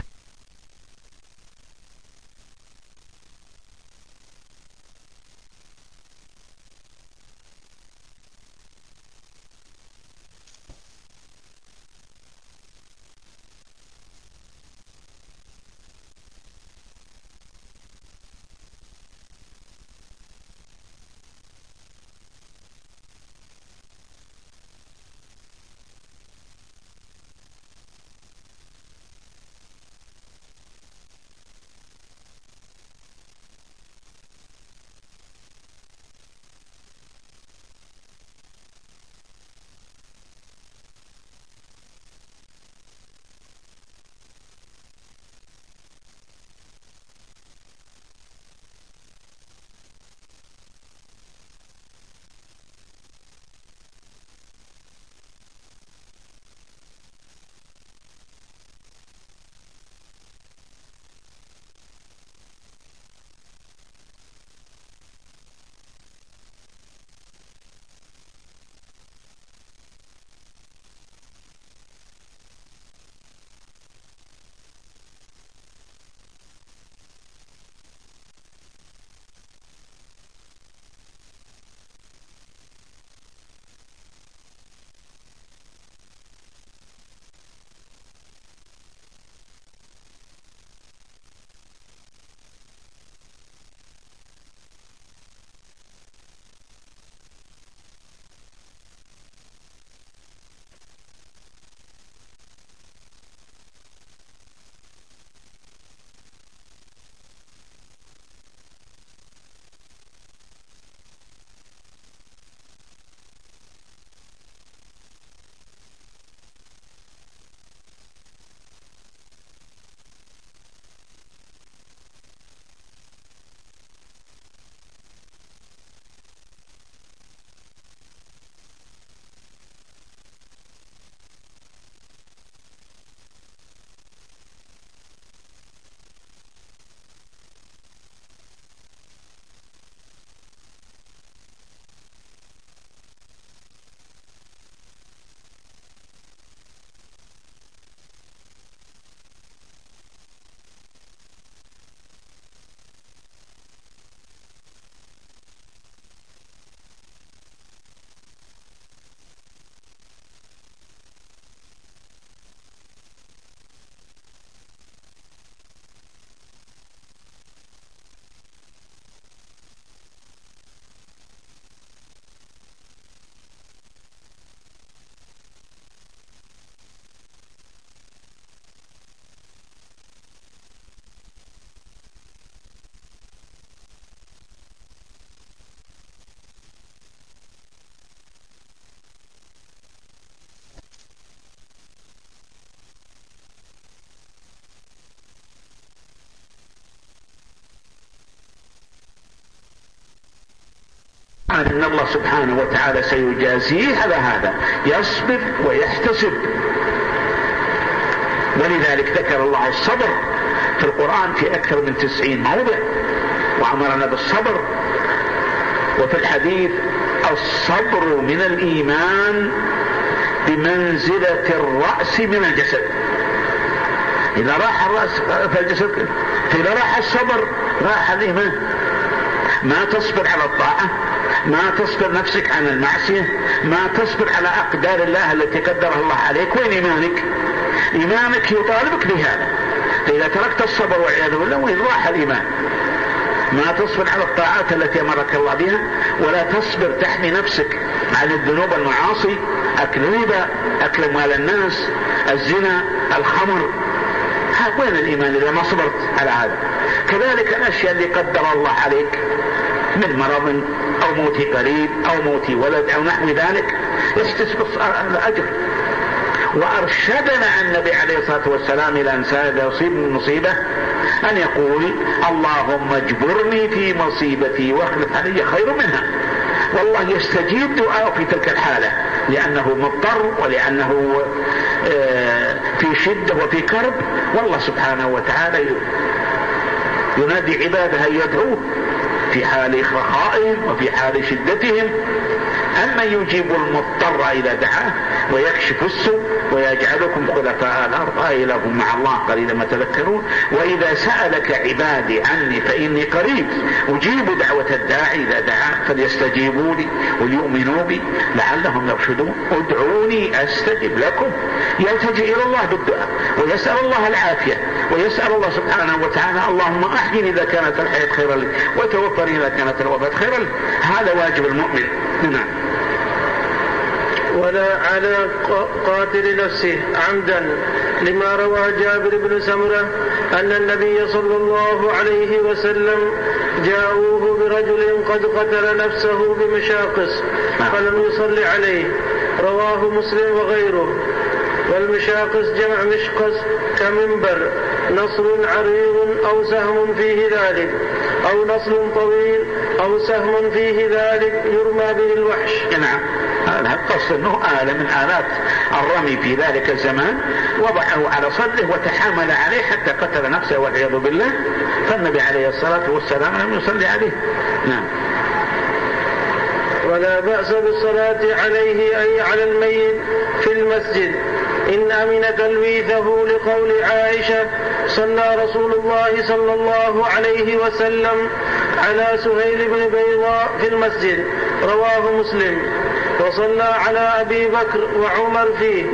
أن الله سبحانه وتعالى سيجازيه على هذا، يصبر ويحتسب. ولذلك ذكر الله الصبر في القرآن في أكثر من 90 موضع وأمرنا بالصبر. وفي الحديث الصبر من الإيمان بمنزلة الرأس من الجسد. إذا راح الرأس فالجسد، إذا راح الصبر راح الإيمان. ما تصبر على الطاعة، ما تصبر نفسك عن المعصية، ما تصبر على أقدار الله التي قدرها الله عليك. وين إيمانك؟ إيمانك يطالبك بهذا. فإذا تركت الصبر والعياذ بالله وين راح الإيمان؟ ما تصبر على الطاعات التي أمرك الله بها، ولا تصبر تحمي نفسك عن الذنوب والمعاصي، أكل ربا، أكل مال الناس، الزنا، الخمر. وين الإيمان إذا ما صبرت على هذا؟ كذلك الأشياء اللي قدر الله عليك من مرض أو موت قريب أو موت ولد أو نحو ذلك، يحتسب الأجر. وأرشدنا النبي عليه الصلاة والسلام إلى إنسان يصيب من مصيبة أن يقول اللهم اجبرني في مصيبتي واخلف علي خير منها. والله يستجيب دعاء في تلك الحالة، لأنه مضطر ولأنه في شدة وفي كرب، والله سبحانه وتعالى ينادي عباده أن يدعوه في حال رخائهم وفي حال شدتهم. أما يجيب المضطر إذا دعاه ويكشف السوء ويجعلكم خلفاء الأرض أإله مع الله قليلا ما تذكرون. وإذا سألك عبادي عني فإني قريب أجيب دعوة الداعي إذا دعا فليستجيبوا لي وليؤمنوا بي لعلهم يرشدون. ادعوني أستجب لكم. يلتجئ إلى الله بالدعاء ويسأل الله العافية ويسأل الله سبحانه وتعالى اللهم أحيني إذا كانت الحياة خيرا لي وتوفني إذا كانت الوفاة خيرا لي. هذا واجب المؤمن. نعم. ولا على قاتل نفسه عمدا، لما روى جابر بن سمرة أن النبي صلى الله عليه وسلم جاءوه برجل قد قتل نفسه بمشاقص فلم يصلي عليه، رواه مسلم وغيره. والمشاقص جمع مشقص كمنبر، نصر عريض أو سهم فيه ذلك، أو نصل طويل أو سهم فيه ذلك يرمى به الوحش. نعم. هذا قصد أنه آلة من آلات الرمي في ذلك الزمان، وضعه على صدره وتحامل عليه حتى قتل نفسه والعياذ بالله، فالنبي عليه الصلاة والسلام لم يصلي عليه. نعم. ولا بأس بالصلاة عليه أي على الميت في المسجد إن أمن تلويثه، لقول عائشة صلى رسول الله صلى الله عليه وسلم على سهيل بن بيضاء في المسجد، رواه مسلم. وصلى على أبي بكر وعمر فيه،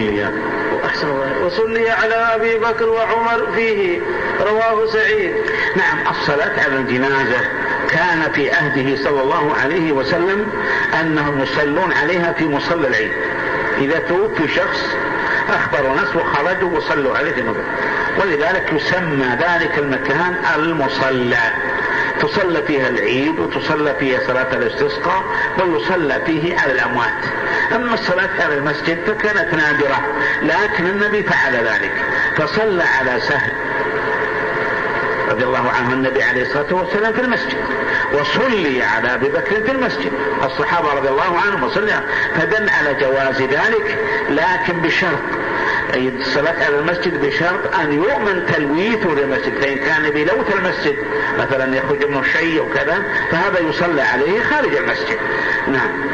وصلي على أبي بكر وعمر فيه، رواه سعيد. نعم. الصلاة على الجنازة كان في عهده صلى الله عليه وسلم أنهم يصلون عليها في مصلى العيد. إذا توفي شخص أخبروا ناس وخرجوا وصلوا عليه في مكان، ولذلك يسمى ذلك المكان المصلى. تصلى فيها العيد وتصلى فيها صلاة الاستسقاء ويصلى فيه على الأموات. أما الصلاة على المسجد فكانت نادرة، لكن النبي فعل ذلك، فصلى على سهل رضي الله عنه النبي عليه الصلاة والسلام في المسجد، وصلي على أبي بكر في المسجد، الصحابة رضي الله عنهم وصلي، فدل على جواز ذلك، لكن بشرط الصلاة على المسجد بشرط أن يؤمن تلويثه للمسجد. فإن كان بلوث المسجد مثلا يخرج منه شيء وكذا فهذا يصلى عليه خارج المسجد. نعم.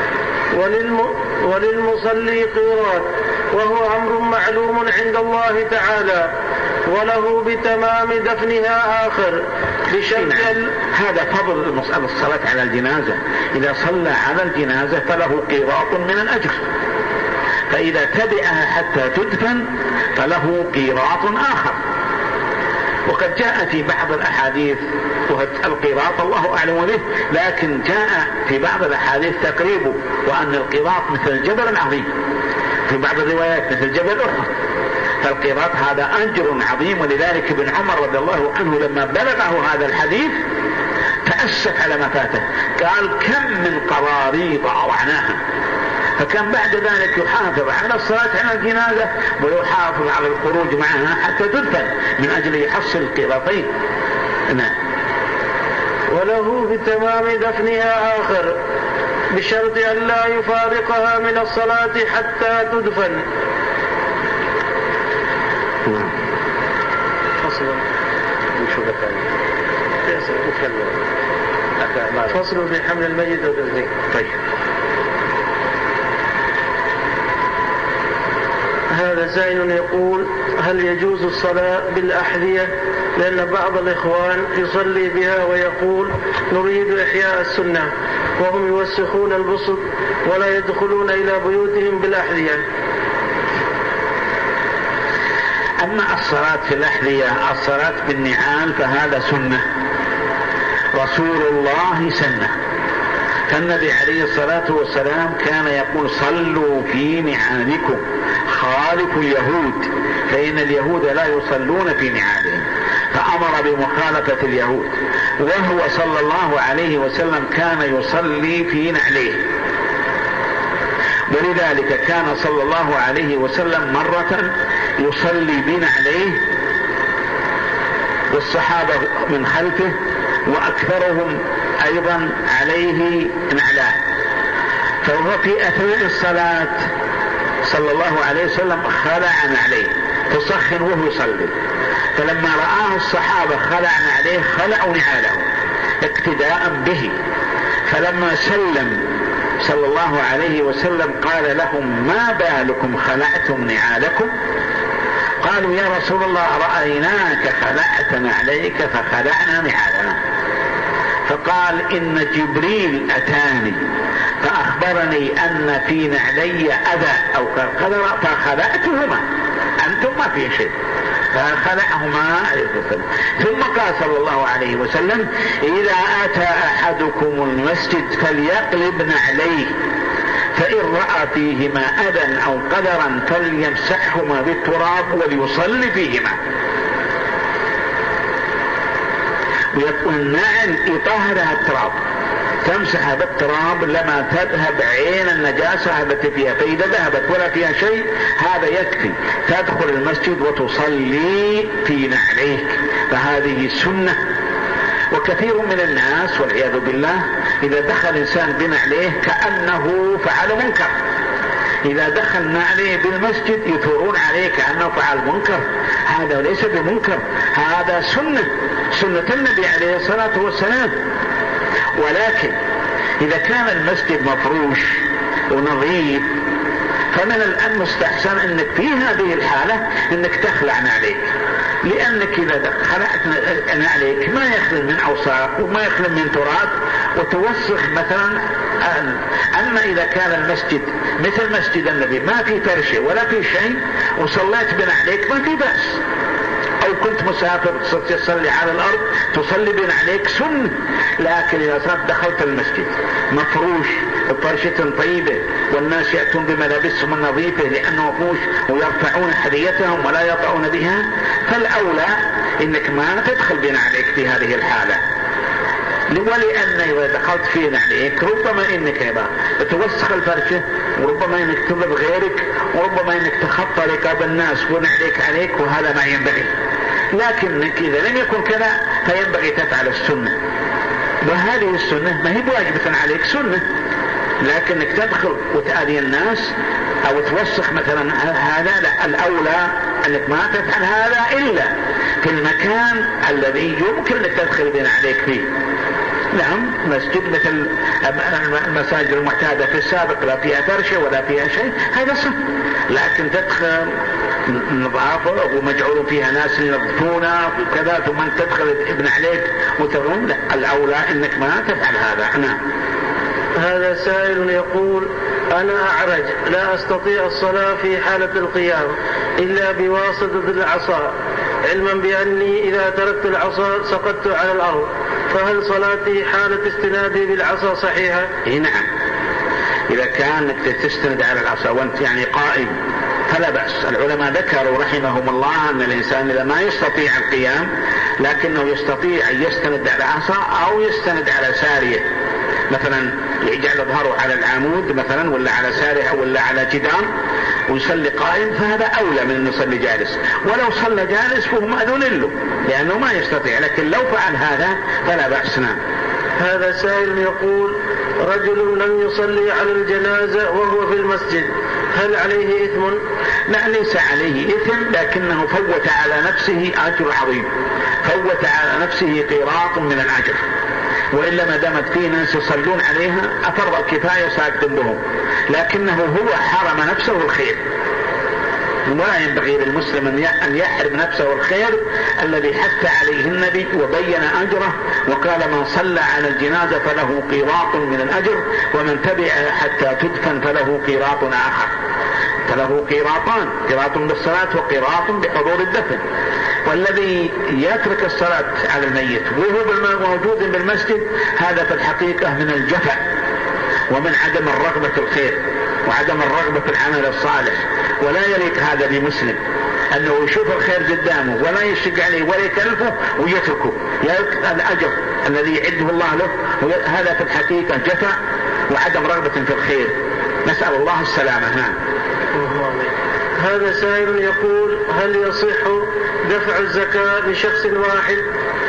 وللمصلي قيراط، وهو أمر معلوم عند الله تعالى، وله بتمام دفنها آخر بشكل. هذا فضل مسألة الصلاة على الجنازة. إذا صلى على الجنازة فله قيراط من الأجر، فإذا تبعها حتى تدفن فله قيراط آخر. وقد جاء في بعض الأحاديث القيراط الله أعلم به، لكن جاء في بعض الأحاديث تقريبه، وأن القيراط مثل جبل عظيم، في بعض الروايات مثل جبل أحد. فالقيراط هذا أجر عظيم. ولذلك ابن عمر رضي الله عنه لما بلغه هذا الحديث تأسف على ما فاته، قال كم من قراريط أوعناها. فكان بعد ذلك يحافظ على الصلاة على الجنازة ويحافظ على الخروج معها حتى تدفن من أجل يحصل القيراطين. نعم. وله بتمام دفنها آخر بشرط أن لا يفارقها من الصلاة حتى تدفن. فصل في حمل الميت وتزكيته. طيب. هذا سائل يقول: هل يجوز الصلاة بالأحذية؟ لأن بعض الإخوان يصلي بها ويقول نريد إحياء السنة، وهم يوسخون البسط ولا يدخلون إلى بيوتهم بالأحذية. أما الصلاة في الأحذية، الصلاة بالنعال فهذا سنة، رسول الله سنة. فالنبي عليه الصلاة والسلام كان يقول: صلوا في نعالكم خالفوا اليهود فإن اليهود لا يصلون في نعالهم، فأمر بمخالفة اليهود. وهو صلى الله عليه وسلم كان يصلي في نعليه، ولذلك كان صلى الله عليه وسلم مرة يصلي بنعليه والصحابة من خلفه، وأكثرهم أيضا عليه نعلاه. فهو في أثناء الصلاة صلى الله عليه وسلم خلع نعليه تسخن وهو يصلي، فلما رآه الصحابة خلع نعليه خلعوا نعالهم اقتداء به. فلما سلم صلى الله عليه وسلم قال لهم: ما بالكم خلعتم نعالكم؟ قالوا: يا رسول الله رأيناك خلعت نعليك فخلعنا نعالنا. فقال: إن جبريل أتاني فأخبرني أن في نعلي أذى أو قدر فخلعتهما، أنتم ما في شيء، فخلعهما. ثم قال صلى الله عليه وسلم: إذا أتى أحدكم المسجد فليقلب نعليه، فإن رأى فيهما أذى أو قدرا فليمسحهما بالتراب وليصلي فيهما. والنعل يطهرها التراب، تمسحها بالتراب لما تذهب عين النجاسة التي فيها، فإذا ذهبت ولا فيها شيء هذا يكفي، تدخل المسجد وتصلي في نعليك. فهذه سنة. وكثير من الناس والعياذ بالله إذا دخل إنسان بنعليه كأنه فعل منكر، إذا دخلنا عليه بالمسجد يثورون عليه كأنه فعل منكر. هذا ليس بمنكر، هذا سنة النبي عليه الصلاة والسلام. ولكن إذا كان المسجد مفروش ونظيف فمن المستحسن أنك في هذه الحالة أنك تخلع نعليك، لأنك إذا خلعت نعليك ما يخلو من أوساخ وما يخلو من تراب وتوسخ مثلا. أما إذا كان المسجد مثل مسجد النبي ما في فرشة ولا في شيء وصليت بنعليك ما في بأس، أو كنت مسافر تصلي على الأرض تصلي بنعليك سنة. لكن إذا صرت دخلت المسجد مفروش بفرشة طيبة والناس يأتون بملابسهم النظيفة لأنه مفروش ويرفعون حذيتهم ولا يطعون بها، فالأولى إنك ما تدخل بنعليك في هذه الحالة. ولأن إذا دخلت في نعليك ربما إنك توسخ الفرشة، وربما إنك تضرب غيرك، وربما إنك تخطى ركاب الناس ونعليك عليك، وهذا ما ينبغي. لكنك إذا لم يكن كذا فينبغي تفعل السنة، وهذه السنة ما هي بواجبة عليك سنة، لكنك تدخل وتأذي الناس أو توسخ مثلا هذا لا، الأولى أنك ما تفعل هذا إلا في المكان الذي يمكن أنك تدخل بنعليك فيه. نعم، مسجد مثل المساجد المعتادة في السابق لا فيها فرشة ولا فيها شيء، هذا صح. لكن تدخل نظافة ومجعول فيها ناس ينظفونها وكذا ثم تدخل ابن عليك وترون، لا، الأولى إنك ما تفعل هذا. نعم. هذا سائل يقول: أنا أعرج لا أستطيع الصلاة في حالة القيام إلا بواسطة العصا، علما بأني إذا تركت العصا سقطت على الأرض، فهل صلاتي حالة استنادي بالعصا صحيحة؟ نعم، إذا كانت تستند على العصا وأنت يعني قائم فلا بأس. العلماء ذكروا رحمهم الله أن الإنسان إذا ما يستطيع القيام لكنه يستطيع أن يستند على عصا أو يستند على سارية، مثلا يجعل ظهره على العمود مثلا ولا على سارية ولا على جدار، ويصلي قائم فهذا أولى من أن يصلي جالس، ولو صلى جالس فهو مأذون له لأنه ما يستطيع، لكن لو فعل هذا فلا بأس. نعم. هذا سائل يقول: رجل لم يصلي على الجنازة وهو في المسجد، هل عليه إثم؟ لا، ليس عليه إثم، لكنه فوت على نفسه أجر عظيم، فوت على نفسه قيراط من الأجر، وإلا ما دامت فيه ناس يصلون عليها أفرض الكفاية ساكتم بهم، لكنه هو حرم نفسه الخير، ولا ينبغي للمسلم أن يحرم نفسه الخير الذي حث عليه النبي وبين أجره وقال: من صلى على الجنازة فله قيراط من الأجر، ومن تبعها حتى تدفن فله قيراط آخر، فله قيراطان: قيراط بالصلاة وقيراط بحضور الدفن. والذي يترك الصلاة على الميت وهو موجود بالمسجد هذا في الحقيقة من الجفا ومن عدم الرغبة في الخير وعدم الرغبة في العمل الصالح، ولا يليق هذا بمسلم أنه يشوف الخير قدامه ولا يشق عليه ولا يكلفه ويتركه، يلقى الأجر الذي يعده الله له، هذا في الحقيقة جفا وعدم رغبة في الخير، نسأل الله السلامة. نعم. هذا سائل يقول: هل يصح دفع الزكاة لشخص واحد؟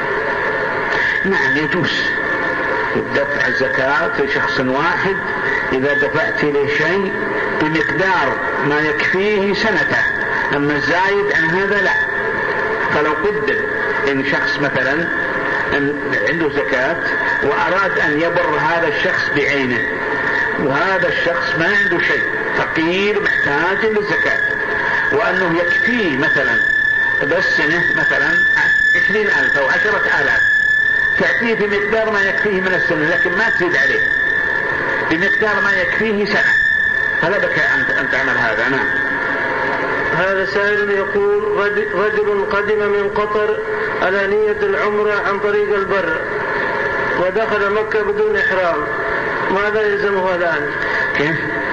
نعم، يجوز دفع الزكاة لشخص واحد إذا دفعت له شيء بمقدار ما يكفيه سنته، أما الزايد عن هذا لا. فلو قدر إن شخص مثلا عنده زكاة وأراد أن يبر هذا الشخص بعينه، وهذا الشخص ما عنده شيء، فقير محتاج للزكاة، وأنه يكفيه مثلا بس سنة مثلا 20,000 أو 10,000، تعطيه بمقدار ما يكفيه من السنة، لكن ما تزيد عليه، بمقدار ما يكفيه سنة، فلا بك أن تعمل هذا. نعم. هذا سائل يقول: رجل قدم من قطر على نية العمرة عن طريق البر ودخل مكة بدون إحرام، ماذا يلزمه الآن؟ كيف؟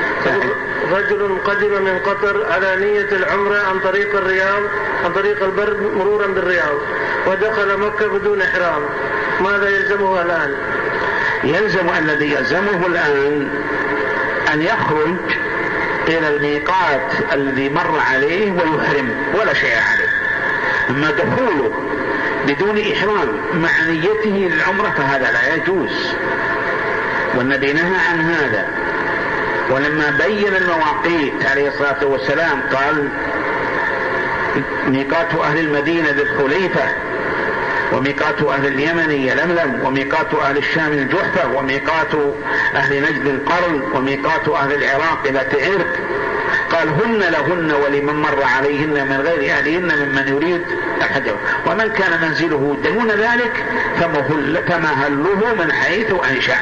رجل قدم من قطر على نية العمرة عن طريق الرياض، عن طريق البر مرورا بالرياض، ودخل مكة بدون إحرام، ماذا يلزمه الآن؟ يلزم الذي يلزمه الآن أن يخرج إلى الميقات الذي مر عليه ويحرم ولا شيء عليه. أما دخوله بدون إحرام مع نيته للعمرة فهذا لا يجوز، والنبي نهى عن هذا. ولما بين المواقيت عليه الصلاة والسلام قال: ميقات أهل المدينة ذي الحليفة، وميقات أهل اليمن يلملم، وميقات أهل الشام الجحفة، وميقات أهل نجد القرن، وميقات أهل العراق ذات عرق. قال: هن لهن ولمن مر عليهن من غير أهلهن ممن يريد الحج، ومن كان منزله دون ذلك فمهله من حيث أنشأ.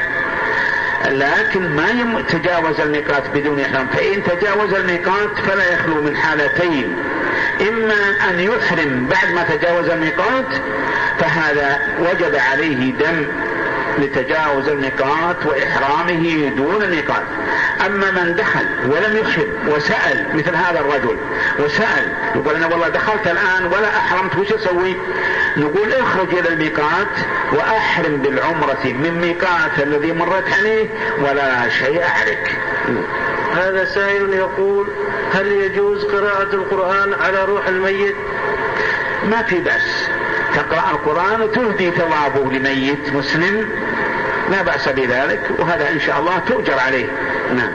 لكن ما تجاوز الميقات بدون إحرام، فإن تجاوز الميقات فلا يخلو من حالتين: إما أن يحرم بعد ما تجاوز الميقات فهذا وجب عليه دم لتجاوز الميقات وإحرامه دون الميقات. أما من دخل ولم يحرم وسأل مثل هذا الرجل وسأل يقول: أنا والله دخلت الآن ولا أحرمت، وش أسوي؟ نقول: اخرج إلى الميقات وأحرم بالعمرة من ميقات الذي مرت عليه ولا شيء عليك. هذا سائل يقول: هل يجوز قراءة القرآن على روح الميت؟ ما في بأس، تقرأ القرآن وتهدي ثوابه لميت مسلم، لا بأس بذلك، وهذا إن شاء الله تؤجر عليه. نعم.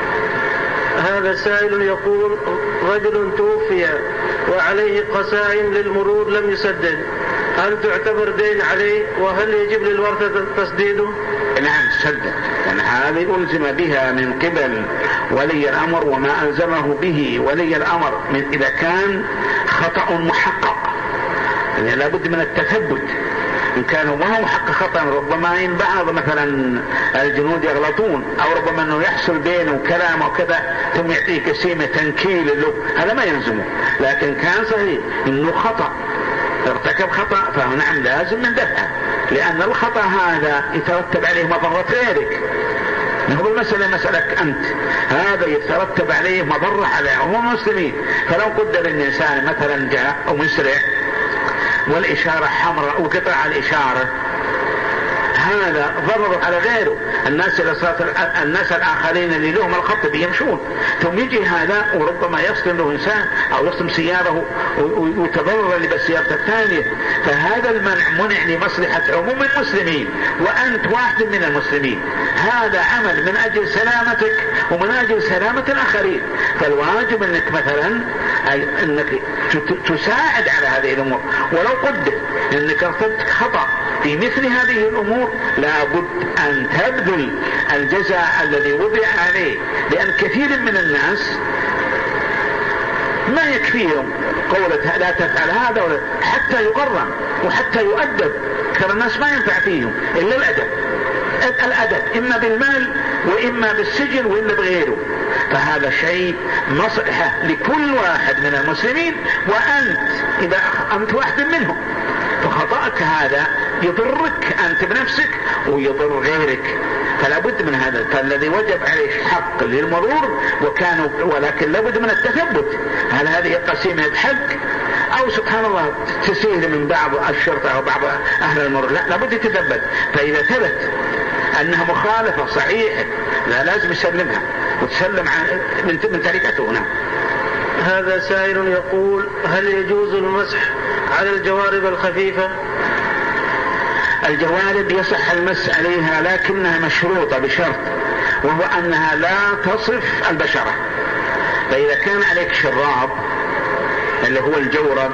هذا سائل يقول: رجل توفي وعليه قسائم للمرور لم يسدد، هل تعتبر دين عليه؟ وهل يجب للورثة تسديده؟ نعم تسدد، لأن هذه ألزم بها من قبل ولي الأمر، وما ألزمه به ولي الأمر من إذا كان خطأ محقق، يعني لابد من التثبت. إن كانوا ما هو محقق خطأ، ربما إن بعض مثلا الجنود يغلطون، أو ربما أنه يحصل بينه كلام وكذا ثم يعطيه قسيمة تنكيل له، هذا ما يلزمه. لكن كان صحيح إنه خطأ، ارتكب خطأ، فهو نعم لازم من دفعه، لأن الخطأ هذا يترتب عليه مضرة غيرك. هو المسألة مسألة أنت، هذا يترتب عليه مضرة على عموم المسلمين. فلو قدر الإنسان مثلا جاء أو مسرع والإشارة حمراء وقطع الإشارة، هذا ضرر على غيره. الناس الآخرين اللي لهم الخط بيمشون، ثم يجي هذا وربما يصدم له إنسان أو يصدم سيارة ويتضرر اللي بالسيارة الثانية. فهذا المنع منع لمصلحة عموم المسلمين، وأنت واحد من المسلمين. هذا عمل من أجل سلامتك ومن أجل سلامة الآخرين. فالواجب أنك مثلا أنك تساعد على هذه الأمور، ولو قدر أنك ارتكبت خطأ في مثل هذه الأمور لابد أن تبذل الجزاء الذي وضع عليه. لأن كثير من الناس ما يكفيهم قولة لا تفعل هذا ولا، حتى يغرم وحتى يؤدب. ترى الناس ما ينفع فيهم إلا الأدب إما بالمال وإما بالسجن وإلا بغيره. فهذا شيء مصلحة لكل واحد من المسلمين، وأنت إذا أنت واحد منهم فخطأك هذا يضرك أنت بنفسك ويضر غيرك. فلا بد من هذا. فالذي وجب عليه حق للمرور ولكن لا بد من التثبت. هل هذه قسيمة بحق أو سبحان الله تسير من بعض الشرطة أو بعض أهل المرور؟ لا بد يتثبت. فإذا ثبت أنها مخالفة صحيحة لازم يسلمها وتسلم من طريقته. نعم. هذا سائل يقول: هل يجوز المسح على الجوارب الخفيفة؟ الجوارب يصح المسح عليها لكنها مشروطة بشرط، وهو أنها لا تصف البشرة. فإذا كان عليك شراب اللي هو الجورب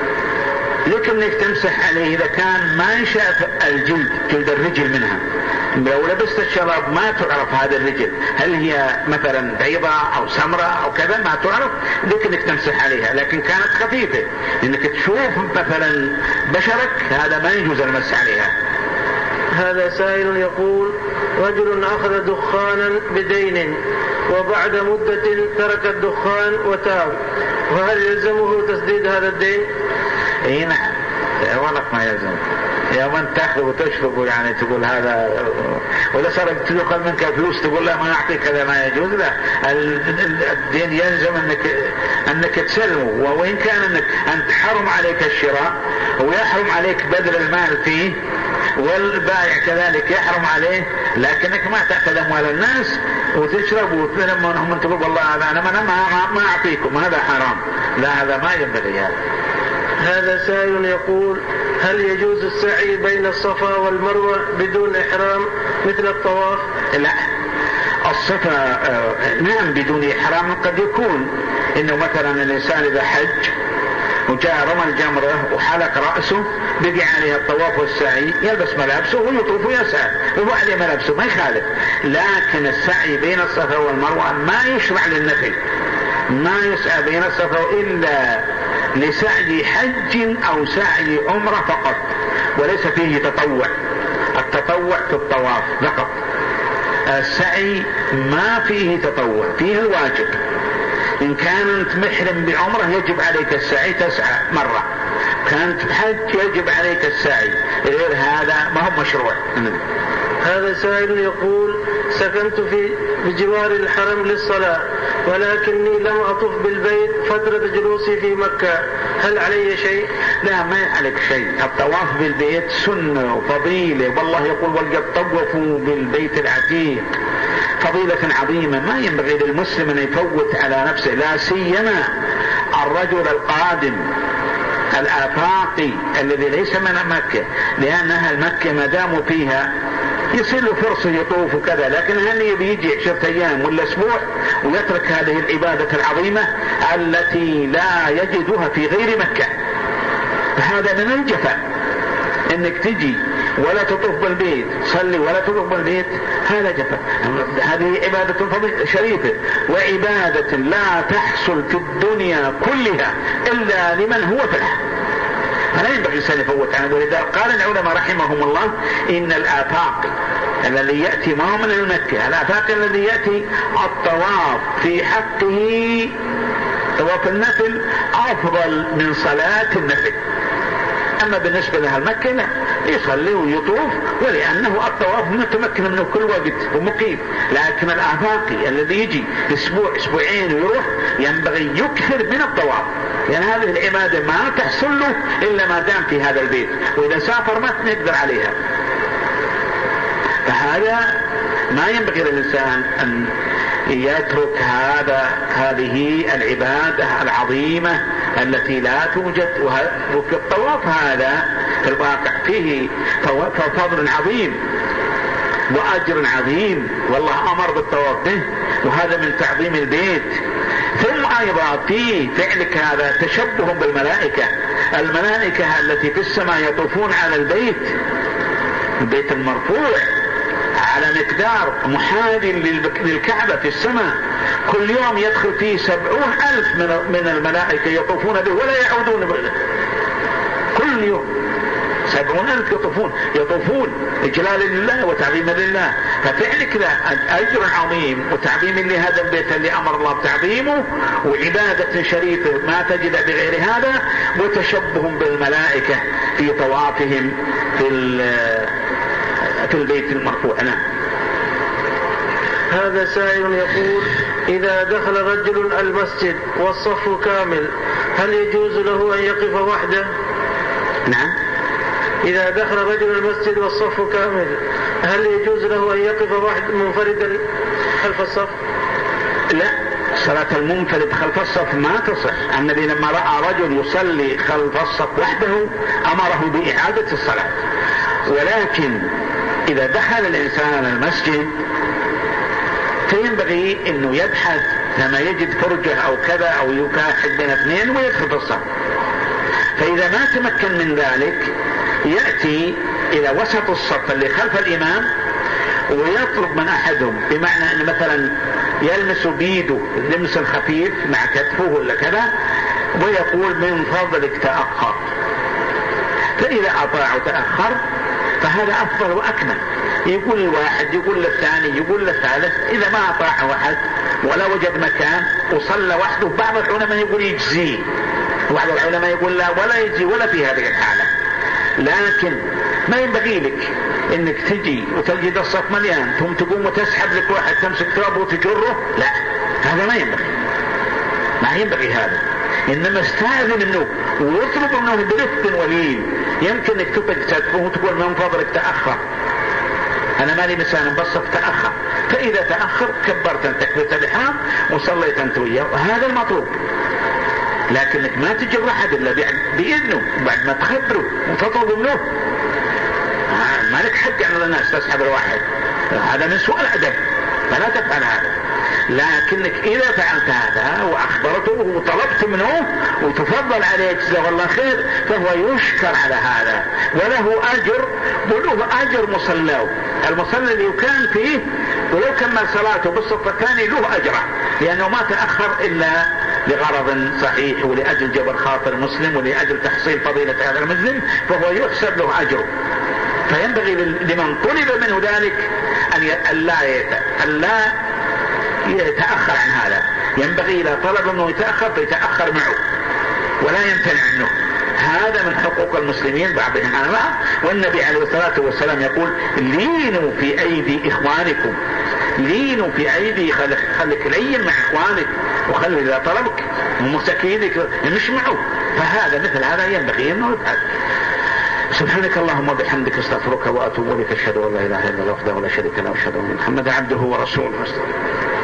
لك انك تمسح عليه اذا كان ما يشاف جلد الرجل منها. لو لبست الشراب ما تعرف هذا الرجل هل هي مثلا بيضاء او سمراء او كذا، ما تعرف، لك انك تمسح عليها. لكن كانت خفيفة انك تشوف مثلا بشرك، هذا ما يجوز المسح عليها. هذا سائل يقول: رجل أخذ دخانا بدين وبعد مدة ترك الدخان وتاب، وهل يلزمه تسديد هذا الدين؟ اي نعم، والله ما يلزم. يوم أن تأخذ وتشرب يعني تقول هذا، ولا سرقت يقل منك فلوس تقول لا ما أعطيك هذا ما يجوز. لا، الدين يلزم أنك تسلمه. وإن كان أنت حرم عليك الشراء ويحرم عليك بذل المال فيه، والبائع كذلك يحرم عليه، لكنك ما تأخذ أموال الناس وتشرب وتلمونهم من تقول والله أنا ما أعطيكم، هذا حرام. لا، هذا ما ينبغي. هذا سائل يقول: هل يجوز السعي بين الصفا والمروة بدون إحرام مثل الطواف؟ لا، الصفا نعم بدون إحرام. قد يكون إنه مثلا الإنسان إذا حج وجاء رمى الجمرة وحلق رأسه بقي عليه الطواف والسعي، يلبس ملابسه ويطوف ويسعى وهو عليه ملابسه، ما يخالف. لكن السعي بين الصفا والمروة ما يشرع للنفل. ما يسعى بين الصفا إلا لسعي حج أو سعي عمرة فقط، وليس فيه تطوع. التطوع في الطواف فقط. السعي ما فيه تطوع، فيه الواجب. إن كانت محرم بعمرة يجب عليك السعي، تسعى مرة. كانت بحج يجب عليك السعي، غير هذا ما هو مشروع. هذا سائل يقول: سكنت بجوار الحرم للصلاة، ولكني لم أطف بالبيت فترة جلوسي في مكة، هل علي شيء؟ لا، ما عليك شيء. الطواف بالبيت سنة وفضيلة، والله يقول: ولقد طوفوا بالبيت العتيق، فضيلة عظيمة ما ينبغي للمسلم أن يفوت على نفسه، لا سيما الرجل القادم الآفاقي الذي ليس من مكة، لأن أهل مكة ما داموا فيها يصير له فرصة يطوف وكذا. لكن هل يجي 10 أيام ولا أسبوع ويترك هذه العبادة العظيمة التي لا يجدها في غير مكة؟ هذا من الجفاء، انك تجي ولا تطوف بالبيت، صلي ولا تطوف بالبيت، هذا جفاء. هذه عبادة شريفة، وعبادة لا تحصل في الدنيا كلها إلا لمن هو فلح، فلا ينبغي الإنسان يفوت عنه. ولذلك قال العلماء رحمهم الله: إن الآفاق الذي يأتي ما هو من المكة، الآفاق الذي يأتي الطواف في حقه طواف النفل أفضل من صلاة النفل. أما بالنسبة لها المكة لا، يصلي ويطوف، ولأنه الطواف متمكن منه كل وقت ومقيم. لكن الآفاقي الذي يجي أسبوع أسبوعين ويروح ينبغي يكثر من الطواف، لأن هذه العبادة ما تحصل له إلا ما دام في هذا البيت، وإذا سافر ما يقدر عليها. فهذا ما ينبغي للإنسان أن يترك هذه العبادة العظيمة التي لا توجد. وفي الطواف هذا في الواقع فيه فضل عظيم وأجر عظيم، والله أمر بالطواف به، وهذا من تعظيم البيت. ثم أيضا في فعلك هذا تشبه بالملائكة، الملائكة التي في السماء يطوفون على البيت المرفوع على مقدار محاذ للكعبة في السماء، كل يوم يدخل فيه 70,000 من الملائكة يطوفون به ولا يعودون به. كل يوم 70,000 يطوفون إجلالا لله وتعظيما لله. ففعلك له أجر عظيم وتعظيم لهذا البيت اللي أمر الله بتعظيمه، وعبادة شريفة ما تجد بغير هذا، وتشبه بالملائكة في طوافهم في البيت المرفوع. هذا سائل يقول: إذا دخل رجل المسجد والصف كامل هل يجوز له أن يقف وحده؟ نعم. إذا دخل رجل المسجد والصف كامل هل يجوز له أن يقف منفردا خلف الصف؟ لا، صلاة المنفرد خلف الصف ما تصح. النبي لما رأى رجل يصلي خلف الصف وحده أمره بإعادة الصلاة. ولكن إذا دخل الإنسان المسجد فينبغي أنه يبحث لما يجد فرجة أو كذا أو يكاحد بين اثنين ويدخل في الصف. فإذا ما تمكن من ذلك يأتي إلى وسط الصف اللي خلف الإمام ويطلب من أحدهم، بمعنى أن مثلا يلمس بيده لمس خفيف مع كتفه ولا كذا، ويقول: من فضلك تأخر. فإذا أطاع وتأخر فهذا أفضل وأكمل. يقول الواحد، يقول للثاني، يقول للثالث. إذا ما أطاع واحد ولا وجد مكان وصلى وحده، بعض العلماء يقول يجزيه، وبعض العلماء يقول لا ولا يجزي ولا في هذه الحالة. لكن ما ينبغي لك انك تجي وتجد الصف مليان ثم تقوم وتسحب لك واحد تمسك ثوبه وتجره، لا، هذا ما ينبغي هذا. انما استاذن منه ويطلب منه برفق ولين. يمكن انك تفك كتفه وتقول: من فضلك تأخر، انا مالي مسانا بالصف تأخر. فاذا تأخر كبرت تكبيرة الإحرام وصليت انت وياه، وهذا المطلوب. لكنك ما تجر احد الا باذنه بعد ما تخبره وتطلب منه. ما لك حق على الناس تسحب الواحد، هذا من سوء الادب، فلا تفعل هذا. لكنك اذا فعلت هذا واخبرته وطلبت منه وتفضل عليه جزاه الله خير، فهو يشكر على هذا وله اجر، وله اجر مصلاه. المصلى اللي كان فيه ولو كمل صلاته بالصف الثاني له اجره، لانه ما تاخر الا لغرض صحيح ولأجل جبر خاطر مسلم ولأجل تحصيل فضيلة هذا المسلم، فهو يحسب له أجره. فينبغي لمن طلب منه ذلك أن لا يتأخر عن هذا. ينبغي إذا طلب منه يتأخر فيتأخر معه ولا يمتنع عنه. هذا من حقوق المسلمين بعضهم على بعض. والنبي عليه الصلاة والسلام يقول: لينوا في أيدي إخوانكم، لينوا في أيدي، خليك لين مع إخوانك، وخلي إذا طلبك ومسك يدك مش معه. فهذا مثل هذا ينبغي أنه يفعل. سبحانك اللهم وبحمدك استغفرك وأتوب إليك. أشهد أن لا إله إلا الله وحده لا شريك له، وأشهد أن محمدا عبده ورسوله.